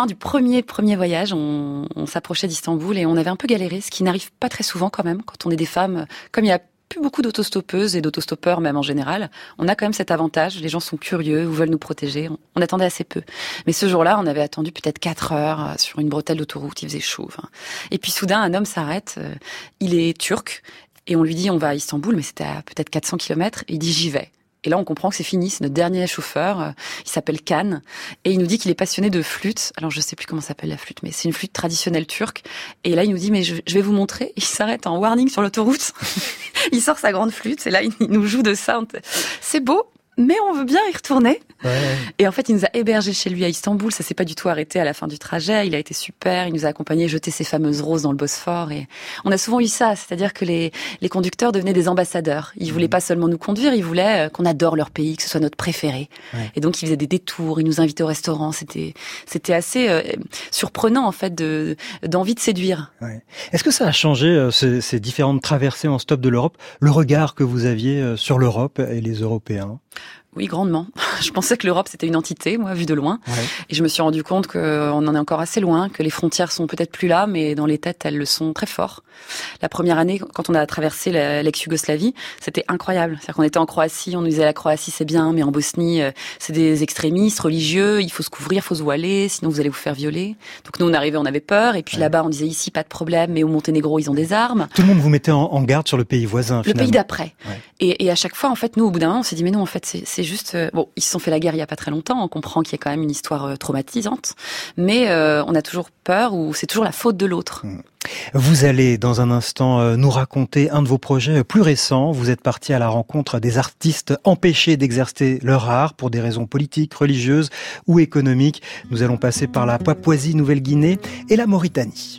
fin du premier premier voyage, on, on s'approchait d'Istanbul et on avait un peu galéré, ce qui n'arrive pas très souvent quand même quand on est des femmes. Comme il y a plus beaucoup d'autostoppeuses et d'autostoppeurs même en général, on a quand même cet avantage. Les gens sont curieux ou veulent nous protéger. On, on attendait assez peu. Mais ce jour-là, on avait attendu peut-être quatre heures sur une bretelle d'autoroute. Il faisait chaud. Enfin. Et puis soudain, un homme s'arrête. Euh, il est turc et on lui dit on va à Istanbul, mais c'était à peut-être quatre cents kilomètres. Et il dit j'y vais. Et là, on comprend que c'est fini, c'est notre dernier chauffeur, il s'appelle Kan, et il nous dit qu'il est passionné de flûte. Alors, je sais plus comment s'appelle la flûte, mais c'est une flûte traditionnelle turque. Et là, il nous dit, mais je, je vais vous montrer. Il s'arrête en warning sur l'autoroute. Il sort sa grande flûte, et là, il nous joue de ça. C'est beau, mais on veut bien y retourner. Ouais. Et en fait, il nous a hébergés chez lui à Istanbul. Ça s'est pas du tout arrêté à la fin du trajet. Il a été super. Il nous a accompagnés jeter ses fameuses roses dans le Bosphore. Et on a souvent eu ça, c'est-à-dire que les, les conducteurs devenaient des ambassadeurs. Ils mmh. voulaient pas seulement nous conduire, ils voulaient qu'on adore leur pays, que ce soit notre préféré. Ouais. Et donc, ils faisaient des détours, ils nous invitaient au restaurant. C'était, c'était assez euh, surprenant, en fait, de, d'envie de séduire. Ouais. Est-ce que ça a changé, euh, ces, ces différentes traversées en stop de l'Europe, le regard que vous aviez euh, sur l'Europe et les Européens ? Oui, grandement. Je pensais que l'Europe, c'était une entité, moi, vue de loin. Ouais. Et je me suis rendu compte qu'on en est encore assez loin, que les frontières sont peut-être plus là, mais dans les têtes, elles le sont très fort. La première année, quand on a traversé l'ex-Yougoslavie, c'était incroyable. C'est-à-dire qu'on était en Croatie, on nous disait la Croatie, c'est bien, mais en Bosnie, c'est des extrémistes religieux, il faut se couvrir, il faut se voiler, sinon vous allez vous faire violer. Donc nous, on arrivait, on avait peur. Et puis ouais. là-bas, on disait ici, pas de problème, mais au Monténégro, ils ont des armes. Tout le monde vous mettait en, en garde sur le pays voisin, le finalement. pays d'après. Ouais. Et, et à chaque fois, en fait, nous, au bout d'un moment, on s'est dit, mais non, en fait, c'est, c'est juste... Euh, bon, ils se sont fait la guerre il y a pas très longtemps, on comprend qu'il y a quand même une histoire euh, traumatisante, mais euh, on a toujours peur, ou c'est toujours la faute de l'autre. Vous allez, dans un instant, euh, nous raconter un de vos projets plus récents. Vous êtes parti à la rencontre des artistes empêchés d'exercer leur art pour des raisons politiques, religieuses ou économiques. Nous allons passer par la Papouasie-Nouvelle-Guinée et la Mauritanie.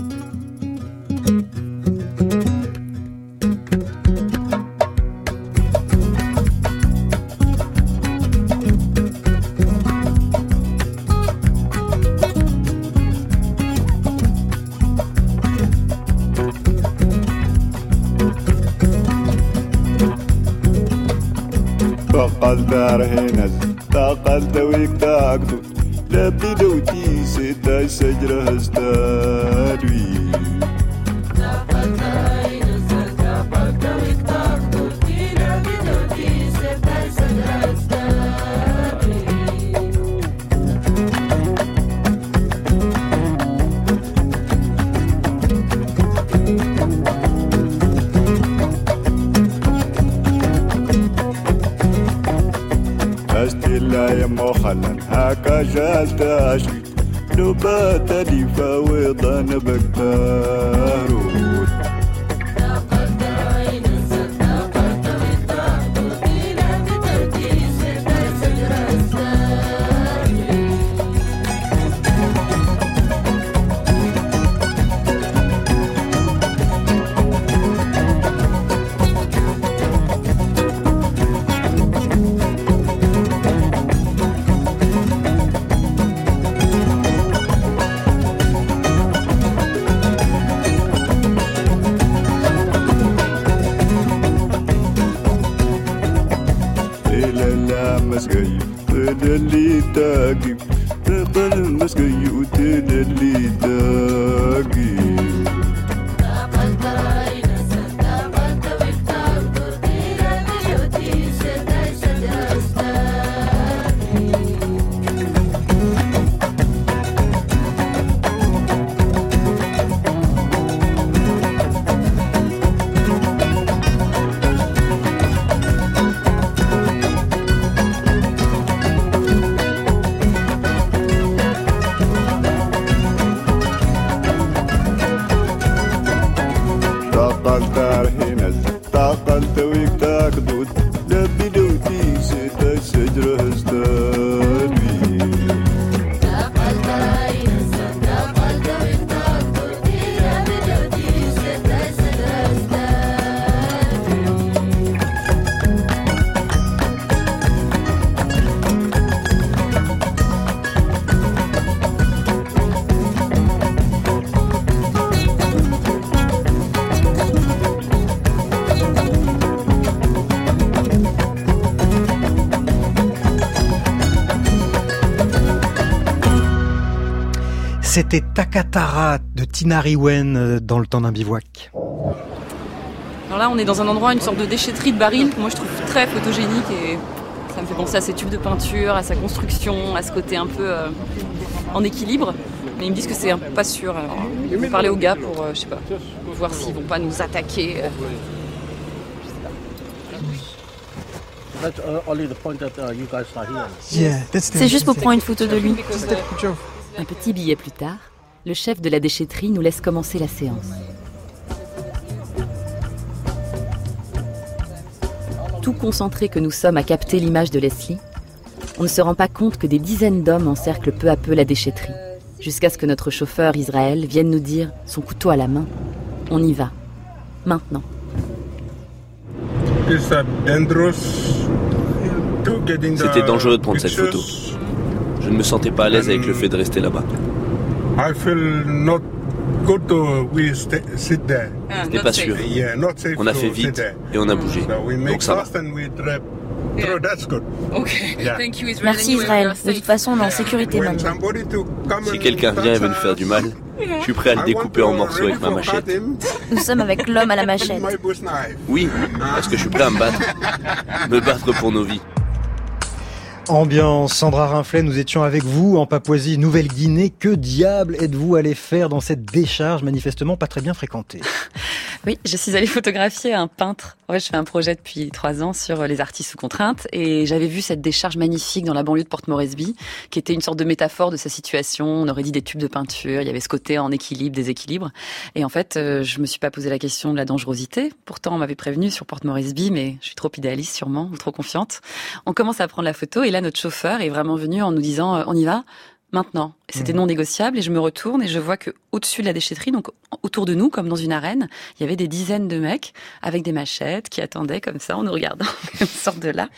تقل دارهنز تقل دويك تاكدو لبدي دوتي سيتاي سجرة هزدادوي تقل دارهنز تقل دويك تاكدو لبدي دوتي سيتاي سجرة هزدادوي يا مخلن هكا جال تاشري نبات لي فوضان بكتارو اللي تاقي تقل مسكي وتل اللي تاقي تقل تراين تقل تويك تاقو تيلا بيوتي ستاي C'était Takatara de Tinariwen dans le temps d'un bivouac. Alors là, on est dans un endroit, une sorte de déchetterie de barils que moi je trouve très photogénique et ça me fait penser à ces tubes de peinture, à sa construction, à ce côté un peu euh, en équilibre. Mais ils me disent que c'est pas sûr. Alors, je vais parler aux gars pour, euh, je sais pas, pour voir s'ils vont pas nous attaquer. Euh. C'est juste pour prendre une photo de lui. Un petit billet plus tard, le chef de la déchetterie nous laisse commencer la séance. Tout concentré que nous sommes à capter l'image de Leslie, on ne se rend pas compte que des dizaines d'hommes encerclent peu à peu la déchetterie, jusqu'à ce que notre chauffeur Israël vienne nous dire, son couteau à la main, on y va, maintenant. C'était dangereux de prendre cette photo. Je ne me sentais pas à l'aise avec le fait de rester là-bas. C'était pas sûr. On a fait vite et on a bougé. Donc ça va. Merci Israël. De toute façon, on est en sécurité maintenant. Si quelqu'un vient et veut nous faire du mal, je suis prêt à le découper en morceaux avec ma machette. Nous sommes avec l'homme à la machette. Oui, parce que je suis prêt à me battre. Me battre pour nos vies. Ambiance, Sandra Rinflet, nous étions avec vous en Papouasie Nouvelle-Guinée. Que diable êtes-vous allé faire dans cette décharge manifestement pas très bien fréquentée? Oui, je suis allée photographier un peintre. Ouais, je fais un projet depuis trois ans sur les artistes sous contrainte et j'avais vu cette décharge magnifique dans la banlieue de Port Moresby qui était une sorte de métaphore de sa situation. On aurait dit des tubes de peinture, il y avait ce côté en équilibre, déséquilibre. Et en fait, euh, je me suis pas posé la question de la dangerosité. Pourtant, on m'avait prévenu sur Port Moresby, mais je suis trop idéaliste sûrement, ou trop confiante. On commence à prendre la photo et là, notre chauffeur est vraiment venu en nous disant euh, « on y va ?» Maintenant. Et c'était non négociable et je me retourne et je vois que au-dessus de la déchetterie, donc autour de nous, comme dans une arène, il y avait des dizaines de mecs avec des machettes qui attendaient comme ça en nous regardant, comme sorte de là.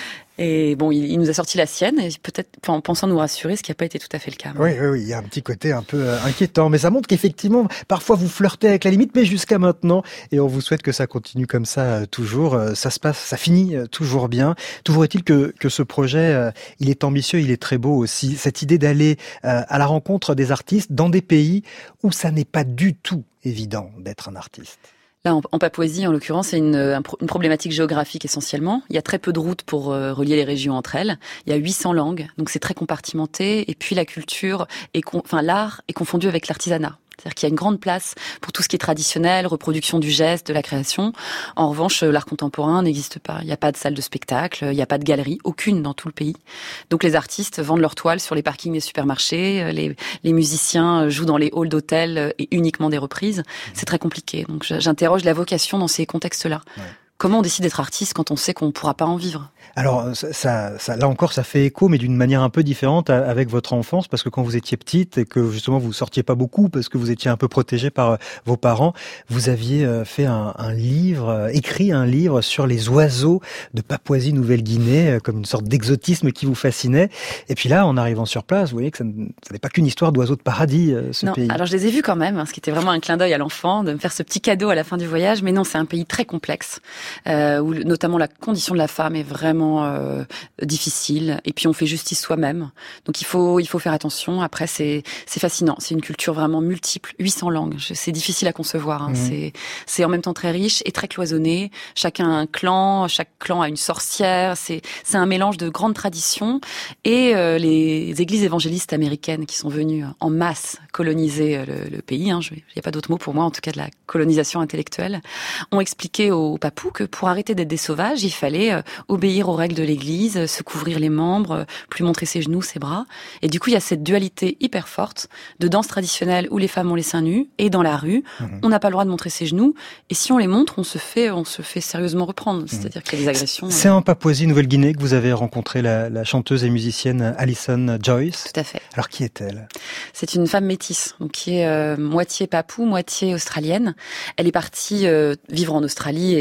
Et bon, il, il nous a sorti la sienne, et peut-être en pensant nous rassurer, ce qui n'a pas été tout à fait le cas. Oui, oui, oui, il y a un petit côté un peu euh, inquiétant, mais ça montre qu'effectivement, parfois vous flirtez avec la limite, mais jusqu'à maintenant, et on vous souhaite que ça continue comme ça euh, toujours. Euh, ça se passe, ça finit euh, toujours bien. Toujours est-il que que ce projet, euh, il est ambitieux, il est très beau aussi. Cette idée d'aller euh, à la rencontre des artistes dans des pays où ça n'est pas du tout évident d'être un artiste. Là, en, en Papouasie, en l'occurrence, c'est une, une problématique géographique essentiellement. Il y a très peu de routes pour euh, relier les régions entre elles. Il y a huit cents langues, donc c'est très compartimenté. Et puis la culture, est con, enfin l'art est confondu avec l'artisanat. C'est-à-dire qu'il y a une grande place pour tout ce qui est traditionnel, reproduction du geste, de la création. En revanche, l'art contemporain n'existe pas. Il n'y a pas de salle de spectacle, il n'y a pas de galerie, aucune dans tout le pays. Donc les artistes vendent leurs toiles sur les parkings des supermarchés, les, les musiciens jouent dans les halls d'hôtels et uniquement des reprises. C'est très compliqué. Donc j'interroge la vocation dans ces contextes-là. Ouais. Comment on décide d'être artiste quand on sait qu'on ne pourra pas en vivre? Alors, ça, ça, là encore, ça fait écho, mais d'une manière un peu différente avec votre enfance, parce que quand vous étiez petite et que justement vous sortiez pas beaucoup, parce que vous étiez un peu protégée par vos parents, vous aviez fait un, un livre, écrit un livre sur les oiseaux de Papouasie-Nouvelle-Guinée, comme une sorte d'exotisme qui vous fascinait. Et puis là, en arrivant sur place, vous voyez que ça n'est pas qu'une histoire d'oiseaux de paradis, ce non, pays. Alors je les ai vus quand même, ce qui était vraiment un clin d'œil à l'enfant, de me faire ce petit cadeau à la fin du voyage. Mais non, c'est un pays très complexe. Euh, où notamment la condition de la femme est vraiment euh, difficile, et puis on fait justice soi-même. Donc il faut il faut faire attention. Après c'est c'est fascinant, c'est une culture vraiment multiple, huit cents langues. C'est difficile à concevoir. Hein. Mmh. C'est c'est en même temps très riche et très cloisonné. Chacun a un clan, chaque clan a une sorcière. C'est c'est un mélange de grandes traditions et euh, les églises évangélistes américaines qui sont venues en masse coloniser le, le pays. Hein, il n'y a pas d'autre mot pour moi, en tout cas de la colonisation intellectuelle, ont expliqué aux Papous que pour arrêter d'être des sauvages, il fallait euh, obéir aux règles de l'église, euh, se couvrir les membres, euh, plus montrer ses genoux, ses bras. Et du coup, il y a cette dualité hyper forte de danse traditionnelle où les femmes ont les seins nus et dans la rue, mmh. on n'a pas le droit de montrer ses genoux. Et si on les montre, on se fait, on se fait sérieusement reprendre. C'est-à-dire mmh. qu'il y a des agressions. C'est euh... en Papouasie-Nouvelle-Guinée que vous avez rencontré la, la chanteuse et musicienne Alison Joyce. Tout à fait. Alors qui est-elle? C'est une femme métisse, donc qui est euh, moitié papou, moitié australienne. Elle est partie euh, vivre en Australie et chanter en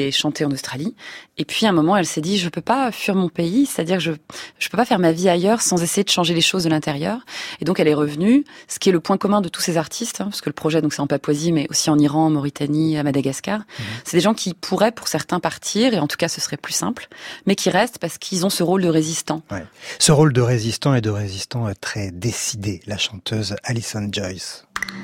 en Australie. Et puis, à un moment, elle s'est dit, je peux pas fuir mon pays, c'est-à-dire que je je peux pas faire ma vie ailleurs sans essayer de changer les choses de l'intérieur. Et donc, elle est revenue, ce qui est le point commun de tous ces artistes, hein, parce que le projet, donc, c'est en Papouasie, mais aussi en Iran, en Mauritanie, à Madagascar. Mmh. C'est des gens qui pourraient, pour certains, partir, et en tout cas, ce serait plus simple, mais qui restent parce qu'ils ont ce rôle de résistant. Ouais. Ce rôle de résistant et de résistant très décidé, la chanteuse Alison Joyce.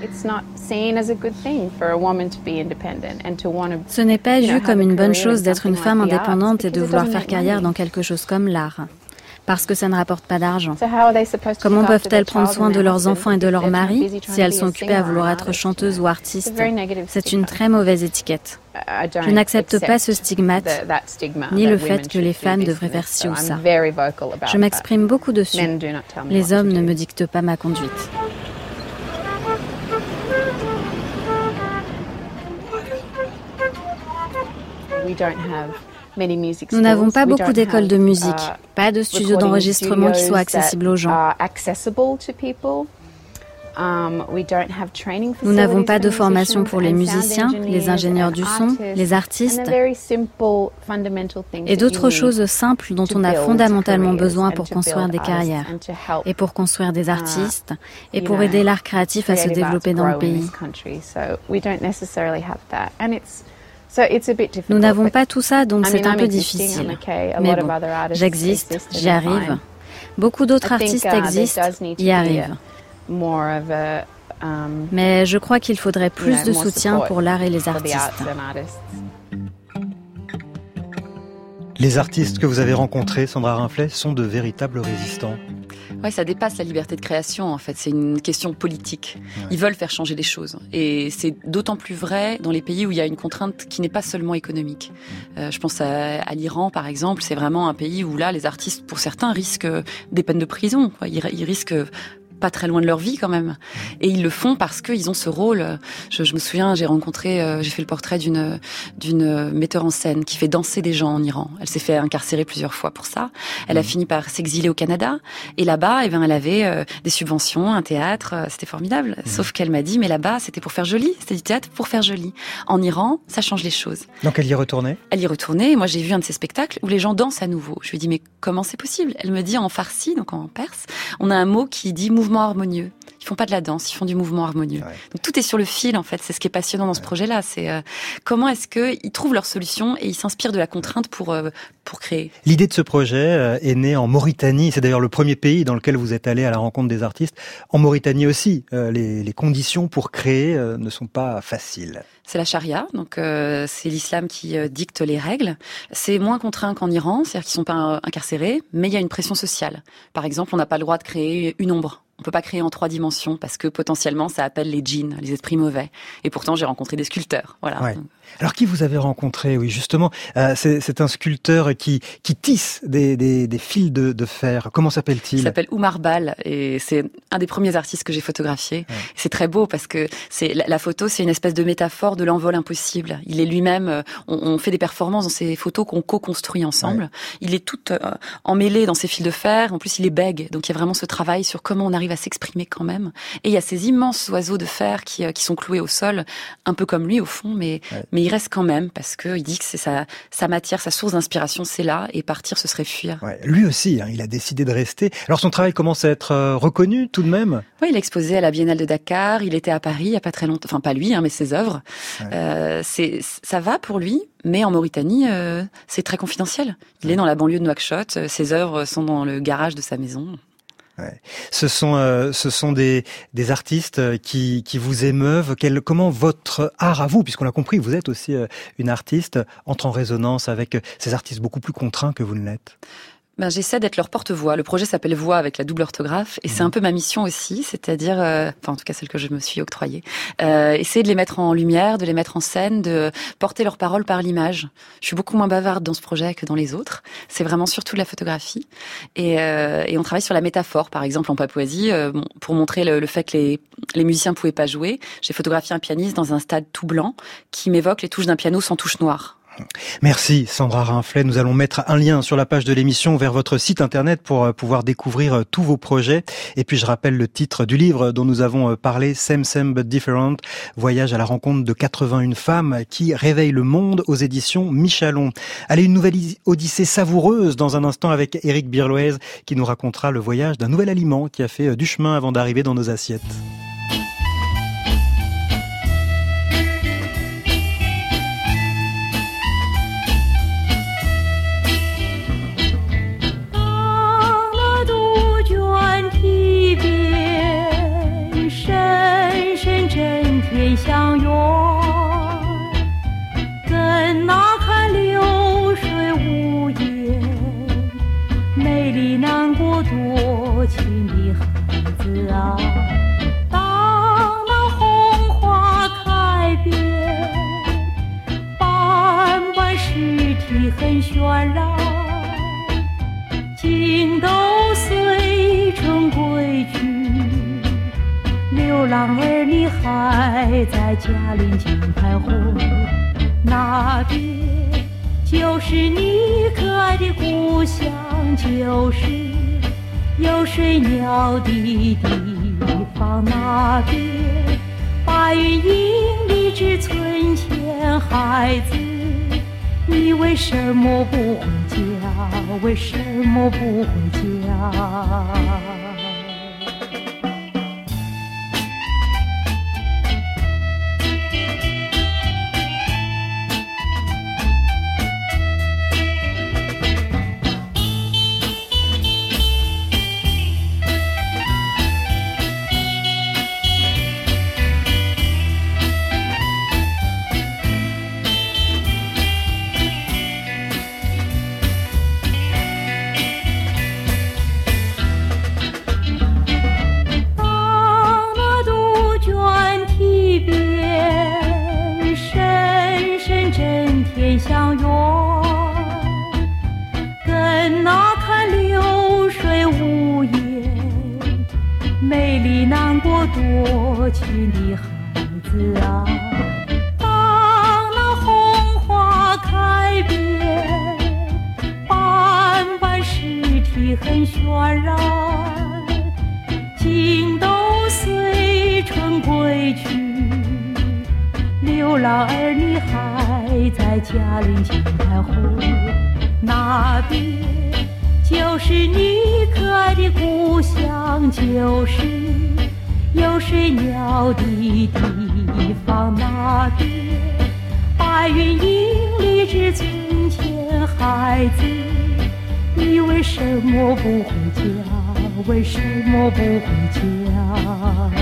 Ce n'est pas vu comme une bonne chose d'être une femme indépendante et de vouloir faire carrière dans quelque chose comme l'art. Parce que ça ne rapporte pas d'argent. Comment peuvent-elles prendre soin de leurs enfants et de leur mari si elles sont occupées à vouloir être chanteuses ou artistes? C'est une très mauvaise étiquette. Je n'accepte pas ce stigmate, ni le fait que les femmes devraient faire ci ou ça. Je m'exprime beaucoup dessus. Les hommes ne me dictent pas ma conduite. Nous n'avons pas beaucoup d'écoles de musique, pas de studios d'enregistrement qui soient accessibles aux gens. Nous n'avons pas de formation pour les musiciens, les ingénieurs du son, les artistes et d'autres choses simples dont on a fondamentalement besoin pour construire des carrières et pour construire des artistes et pour aider l'art créatif à se développer dans le pays. Nous n'avons pas tout ça, donc c'est un peu difficile. Mais bon, j'existe, j'y arrive. Beaucoup d'autres artistes existent, y arrivent. Mais je crois qu'il faudrait plus de soutien pour l'art et les artistes. Les artistes que vous avez rencontrés, Sandra Rinflet, sont de véritables résistants. Ouais, ça dépasse la liberté de création, en fait. C'est une question politique. Ouais. Ils veulent faire changer les choses. Et c'est d'autant plus vrai dans les pays où il y a une contrainte qui n'est pas seulement économique. Euh, je pense à, à l'Iran, par exemple. C'est vraiment un pays où là, les artistes, pour certains, risquent des peines de prison. Ils, ils risquent pas très loin de leur vie quand même. Et ils le font parce qu'ils ont ce rôle. Je, je me souviens, j'ai rencontré, euh, j'ai fait le portrait d'une d'une metteur en scène qui fait danser des gens en Iran. Elle s'est fait incarcérer plusieurs fois pour ça. Elle a fini par s'exiler au Canada. Et là-bas, eh ben, elle avait euh, des subventions, un théâtre. Euh, c'était formidable. Mmh. Sauf qu'elle m'a dit, mais là-bas, c'était pour faire joli. C'était du théâtre pour faire joli. En Iran, ça change les choses. Donc elle y est retournée ? Elle y est retournée. Et moi, j'ai vu un de ses spectacles où les gens dansent à nouveau. Je lui ai dit, mais comment c'est possible ? Elle me dit en farsi, donc en perse, on a un mot qui dit mouvement harmonieux. Ils font pas de la danse, ils font du mouvement harmonieux. Ouais. Donc tout est sur le fil en fait, c'est ce qui est passionnant dans ce ouais. projet-là, c'est euh, comment est-ce que ils trouvent leur solution et ils s'inspirent de la contrainte pour euh, pour créer. L'idée de ce projet euh, est née en Mauritanie, c'est d'ailleurs le premier pays dans lequel vous êtes allé à la rencontre des artistes. En Mauritanie aussi, euh, les les conditions pour créer euh, ne sont pas faciles. C'est la charia, donc euh, c'est l'islam qui euh, dicte les règles. C'est moins contraint qu'en Iran, c'est-à-dire qu'ils sont pas incarcérés, mais il y a une pression sociale. Par exemple, on n'a pas le droit de créer une ombre. On peut pas créer en trois dimensions parce que potentiellement ça appelle les djinns, les esprits mauvais. Et pourtant j'ai rencontré des sculpteurs. Voilà. Ouais. Alors qui vous avez rencontré ? Oui, justement, euh, c'est, c'est un sculpteur qui qui tisse des des, des fils de, de fer. Comment s'appelle-t-il ? Il s'appelle Oumar Bal et c'est un des premiers artistes que j'ai photographié. Ouais. C'est très beau parce que c'est la, la photo, c'est une espèce de métaphore de l'envol impossible. Il est lui-même. On, on fait des performances dans ces photos qu'on co-construit ensemble. Ouais. Il est tout euh, emmêlé dans ses fils de fer. En plus, il est bègue. Donc il y a vraiment ce travail sur comment on arrive à s'exprimer quand même. Et il y a ces immenses oiseaux de fer qui, qui sont cloués au sol, un peu comme lui au fond, mais, ouais. mais il reste quand même parce qu'il dit que c'est sa, sa matière, sa source d'inspiration, c'est là, et partir, ce serait fuir. Ouais. Lui aussi, hein, il a décidé de rester. Alors son travail commence à être euh, reconnu tout de même ? Oui, il a exposé à la Biennale de Dakar, il était à Paris il n'y a pas très longtemps, enfin pas lui, hein, mais ses œuvres. Ouais. Euh, c'est, ça va pour lui. Mais en Mauritanie, euh, c'est très confidentiel. Il ouais. est dans la banlieue de Nouakchott, ses œuvres sont dans le garage de sa maison. Ouais. Ce sont euh, ce sont des des artistes qui qui vous émeuvent. Quel, comment votre art à vous, puisqu'on l'a compris, vous êtes aussi euh, une artiste, entre en résonance avec ces artistes beaucoup plus contraints que vous ne l'êtes? Ben, j'essaie d'être leur porte-voix. Le projet s'appelle Voix avec la double orthographe et mmh. c'est un peu ma mission aussi, c'est-à-dire, euh, enfin en tout cas celle que je me suis octroyée, euh, essayer de les mettre en lumière, de les mettre en scène, de porter leurs paroles par l'image. Je suis beaucoup moins bavarde dans ce projet que dans les autres. C'est vraiment surtout de la photographie et, euh, et on travaille sur la métaphore. Par exemple en Papouasie, euh, bon, pour montrer le, le fait que les, les musiciens pouvaient pas jouer, j'ai photographié un pianiste dans un stade tout blanc qui m'évoque les touches d'un piano sans touche noire. Merci Sandra Rinflet. Nous allons mettre un lien sur la page de l'émission vers votre site internet pour pouvoir découvrir tous vos projets. Et puis je rappelle le titre du livre dont nous avons parlé, Same Same But Different, voyage à la rencontre de quatre-vingt-une femmes qui réveillent le monde, aux éditions Michalon. Allez, une nouvelle odyssée savoureuse dans un instant avec Éric Birloez qui nous racontera le voyage d'un nouvel aliment qui a fait du chemin avant d'arriver dans nos assiettes. 很渲染，情都随春归去，流浪儿女还在嘉陵江徘徊，那边就是你可爱的故乡，就是有水鸟的地方，那边白云映荔枝村前，孩子你为什么不回家？为什么不回家？多情的孩子啊，当那红花开遍，斑斑尸体很渲染，情都随春归去，流浪儿女还在嘉陵江徘徊，那边就是你可爱的故乡，就是有水鸟的地方，那边白云映荔枝村前，孩子你为什么不回家？为什么不回家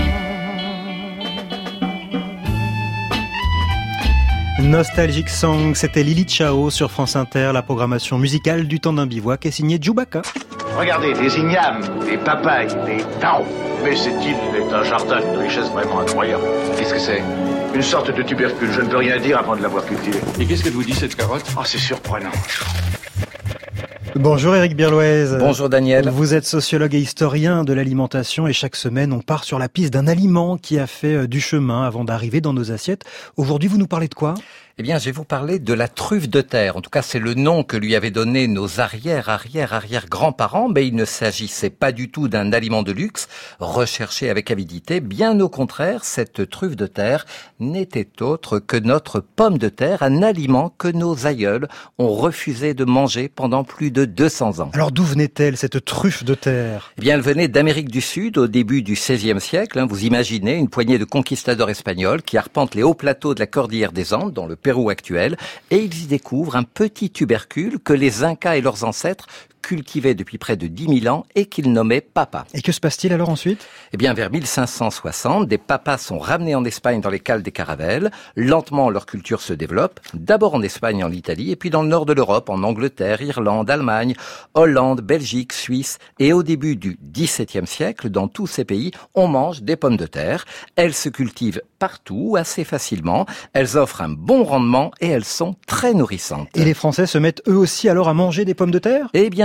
Nostalgic Song, c'était Lily Chao sur France Inter, la programmation musicale du temps d'un bivouac est signée Djoubaka. Regardez, des ignames, des papayes, des taros. Mais cette île est un jardin d'une richesse vraiment incroyable. Qu'est-ce que c'est? Une sorte de tubercule, je ne peux rien dire avant de l'avoir cultivé. Et qu'est-ce que vous dit cette carotte? Oh, c'est surprenant. Bonjour Éric Birloez. Bonjour Daniel. Vous êtes sociologue et historien de l'alimentation et chaque semaine on part sur la piste d'un aliment qui a fait du chemin avant d'arriver dans nos assiettes. Aujourd'hui vous nous parlez de quoi ? Eh bien, je vais vous parler de la truffe de terre. En tout cas, c'est le nom que lui avaient donné nos arrière, arrière, arrière grands-parents, mais il ne s'agissait pas du tout d'un aliment de luxe recherché avec avidité. Bien au contraire, cette truffe de terre n'était autre que notre pomme de terre, un aliment que nos aïeuls ont refusé de manger pendant plus de deux cents ans. Alors d'où venait-elle, cette truffe de terre ? Eh bien, elle venait d'Amérique du Sud au début du seizième siècle. Vous imaginez une poignée de conquistadors espagnols qui arpentent les hauts plateaux de la cordillère des Andes, dans le Pérou actuel, et ils y découvrent un petit tubercule que les Incas et leurs ancêtres cultivaient depuis près de dix mille ans et qu'ils nommaient papa. Et que se passe-t-il alors ensuite ? Eh bien, vers mille cinq cent soixante, des papas sont ramenés en Espagne dans les cales des caravelles. Lentement, leur culture se développe, d'abord en Espagne et en Italie, et puis dans le nord de l'Europe, en Angleterre, Irlande, Allemagne, Hollande, Belgique, Suisse. Et au début du dix-septième siècle, dans tous ces pays, on mange des pommes de terre. Elles se cultivent partout, assez facilement. Elles offrent un bon rendement et elles sont très nourrissantes. Et les Français se mettent eux aussi alors à manger des pommes de terre ? Eh bien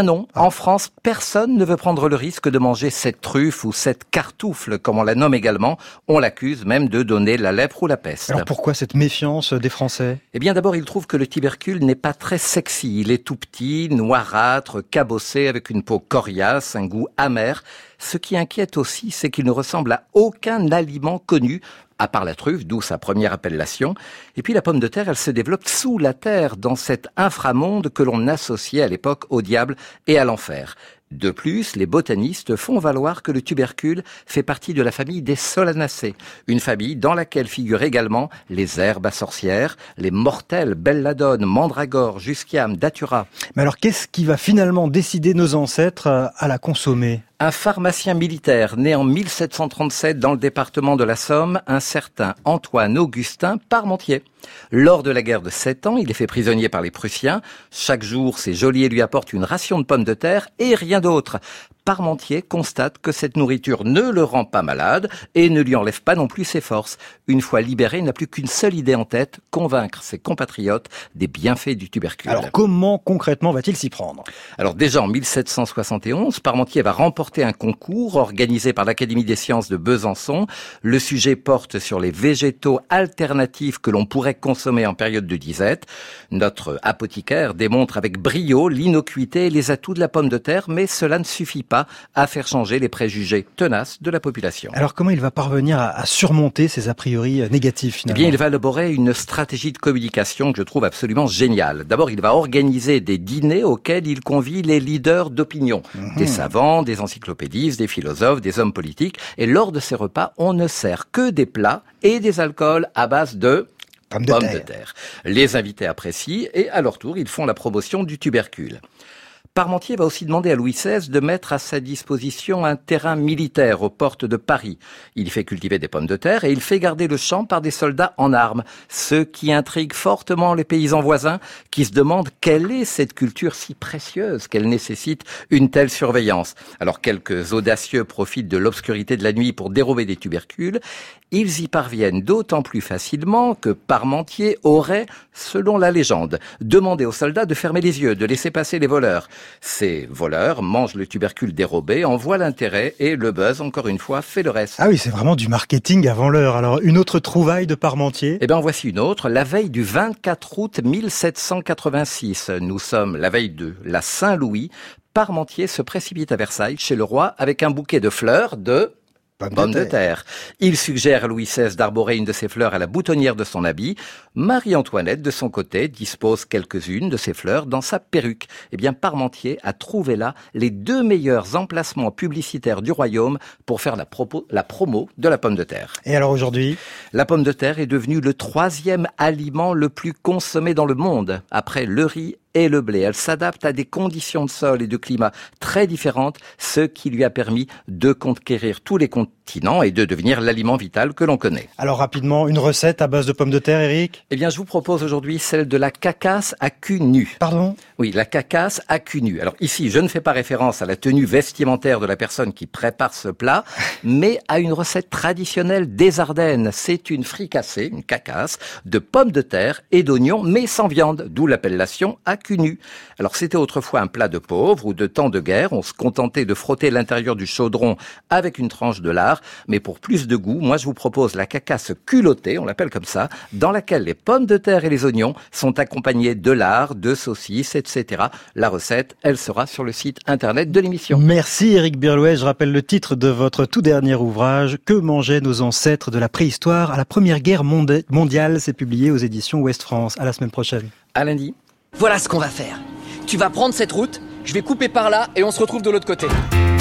non, ah. en France, personne ne veut prendre le risque de manger cette truffe ou cette cartoufle, comme on la nomme également. On l'accuse même de donner la lèpre ou la peste. Alors pourquoi cette méfiance des Français ? Eh bien d'abord, ils trouvent que le tubercule n'est pas très sexy. Il est tout petit, noirâtre, cabossé, avec une peau coriace, un goût amer. Ce qui inquiète aussi, c'est qu'il ne ressemble à aucun aliment connu, à part la truffe, d'où sa première appellation. Et puis la pomme de terre, elle se développe sous la terre, dans cet inframonde que l'on associait à l'époque au diable et à l'enfer. De plus, les botanistes font valoir que le tubercule fait partie de la famille des Solanacées, une famille dans laquelle figurent également les herbes à sorcières, les mortelles belladone, mandragore, jusquiam, datura. Mais alors qu'est-ce qui va finalement décider nos ancêtres à la consommer ? Un pharmacien militaire né en mille sept cent trente-sept dans le département de la Somme, un certain Antoine-Augustin Parmentier. Lors de la guerre de Sept Ans, il est fait prisonnier par les Prussiens. Chaque jour, ses geôliers lui apportent une ration de pommes de terre et rien d'autre. Parmentier constate que cette nourriture ne le rend pas malade et ne lui enlève pas non plus ses forces. Une fois libéré, il n'a plus qu'une seule idée en tête, convaincre ses compatriotes des bienfaits du tubercule. Alors comment concrètement va-t-il s'y prendre ? Alors déjà en mille sept cent soixante et onze, Parmentier va remporter un concours organisé par l'Académie des sciences de Besançon. Le sujet porte sur les végétaux alternatifs que l'on pourrait consommer en période de disette. Notre apothicaire démontre avec brio l'innocuité et les atouts de la pomme de terre, mais cela ne suffit pas à faire changer les préjugés tenaces de la population. Alors comment il va parvenir à, à surmonter ces a priori négatifs finalement ? Eh bien, il va élaborer une stratégie de communication que je trouve absolument géniale. D'abord, il va organiser des dîners auxquels il convie les leaders d'opinion, mmh. des savants, des encyclopédistes, des philosophes, des hommes politiques. Et lors de ces repas, on ne sert que des plats et des alcools à base de pommes de, pommes de terre. Les invités apprécient et à leur tour, ils font la promotion du tubercule. Parmentier va aussi demander à Louis seize de mettre à sa disposition un terrain militaire aux portes de Paris. Il y fait cultiver des pommes de terre et il fait garder le champ par des soldats en armes, ce qui intrigue fortement les paysans voisins qui se demandent quelle est cette culture si précieuse qu'elle nécessite une telle surveillance. Alors quelques audacieux profitent de l'obscurité de la nuit pour dérober des tubercules. Ils y parviennent d'autant plus facilement que Parmentier aurait, selon la légende, demandé aux soldats de fermer les yeux, de laisser passer les voleurs. Ces voleurs mangent le tubercule dérobé, en voient l'intérêt et le buzz, encore une fois, fait le reste. Ah oui, c'est vraiment du marketing avant l'heure. Alors, une autre trouvaille de Parmentier ? Eh bien, voici une autre. La veille du vingt-quatre août mille sept cent quatre-vingt-six, nous sommes la veille de la Saint-Louis, Parmentier se précipite à Versailles chez le roi avec un bouquet de fleurs de... Pomme, Pomme de, de terre. Il suggère à Louis seize d'arborer une de ces fleurs à la boutonnière de son habit. Marie-Antoinette, de son côté, dispose quelques-unes de ces fleurs dans sa perruque. Eh bien, Parmentier a trouvé là les deux meilleurs emplacements publicitaires du royaume pour faire la, propos, la promo de la pomme de terre. Et alors aujourd'hui ? La pomme de terre est devenue le troisième aliment le plus consommé dans le monde, après le riz et le blé. Elle s'adapte à des conditions de sol et de climat très différentes, ce qui lui a permis de conquérir tous les continents et de devenir l'aliment vital que l'on connaît. Alors rapidement, une recette à base de pommes de terre, Eric ? Eh bien, je vous propose aujourd'hui celle de la cacasse à cul nu. Pardon ? Oui, la cacasse à cul nu. Alors ici, je ne fais pas référence à la tenue vestimentaire de la personne qui prépare ce plat, mais à une recette traditionnelle des Ardennes. C'est une fricassée, une cacasse, de pommes de terre et d'oignons, mais sans viande, d'où l'appellation à cul nu. Alors c'était autrefois un plat de pauvres ou de temps de guerre. On se contentait de frotter l'intérieur du chaudron avec une tranche de lard. Mais pour plus de goût, moi je vous propose la cacasse culottée, on l'appelle comme ça, dans laquelle les pommes de terre et les oignons sont accompagnés de lard, de saucisses, et cetera. La recette, elle sera sur le site internet de l'émission. Merci Éric Birlouet. Je rappelle le titre de votre tout dernier ouvrage, Que mangeaient nos ancêtres de la préhistoire à la Première Guerre mondiale. C'est publié aux éditions Ouest France. À la semaine prochaine. À lundi. Voilà ce qu'on va faire. Tu vas prendre cette route, je vais couper par là et on se retrouve de l'autre côté.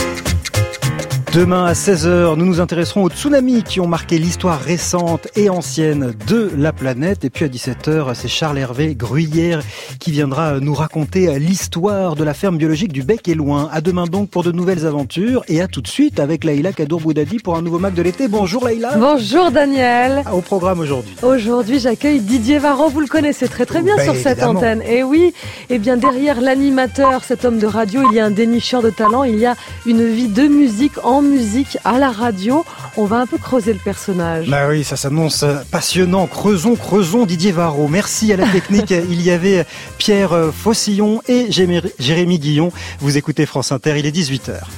Demain à seize heures, nous nous intéresserons aux tsunamis qui ont marqué l'histoire récente et ancienne de la planète. Et puis à dix-sept heures, c'est Charles-Hervé Gruyère qui viendra nous raconter l'histoire de la ferme biologique du Bec et Loin. À demain donc pour de nouvelles aventures et à tout de suite avec Laïla Kadour-Boudadi pour un nouveau Mac de l'été. Bonjour Laïla. Bonjour Daniel. Au programme aujourd'hui. Aujourd'hui, j'accueille Didier Varro, vous le connaissez très très bien ben, sur cette évidemment. Antenne. Et oui, et bien derrière l'animateur, cet homme de radio, il y a un dénicheur de talent, il y a une vie de musique en en musique, à la radio. On va un peu creuser le personnage. Bah oui, ça s'annonce passionnant. Creusons, creusons Didier Varro. Merci à la technique. Il y avait Pierre Faucillon et Jérémy Guillon. Vous écoutez France Inter, il est dix-huit heures.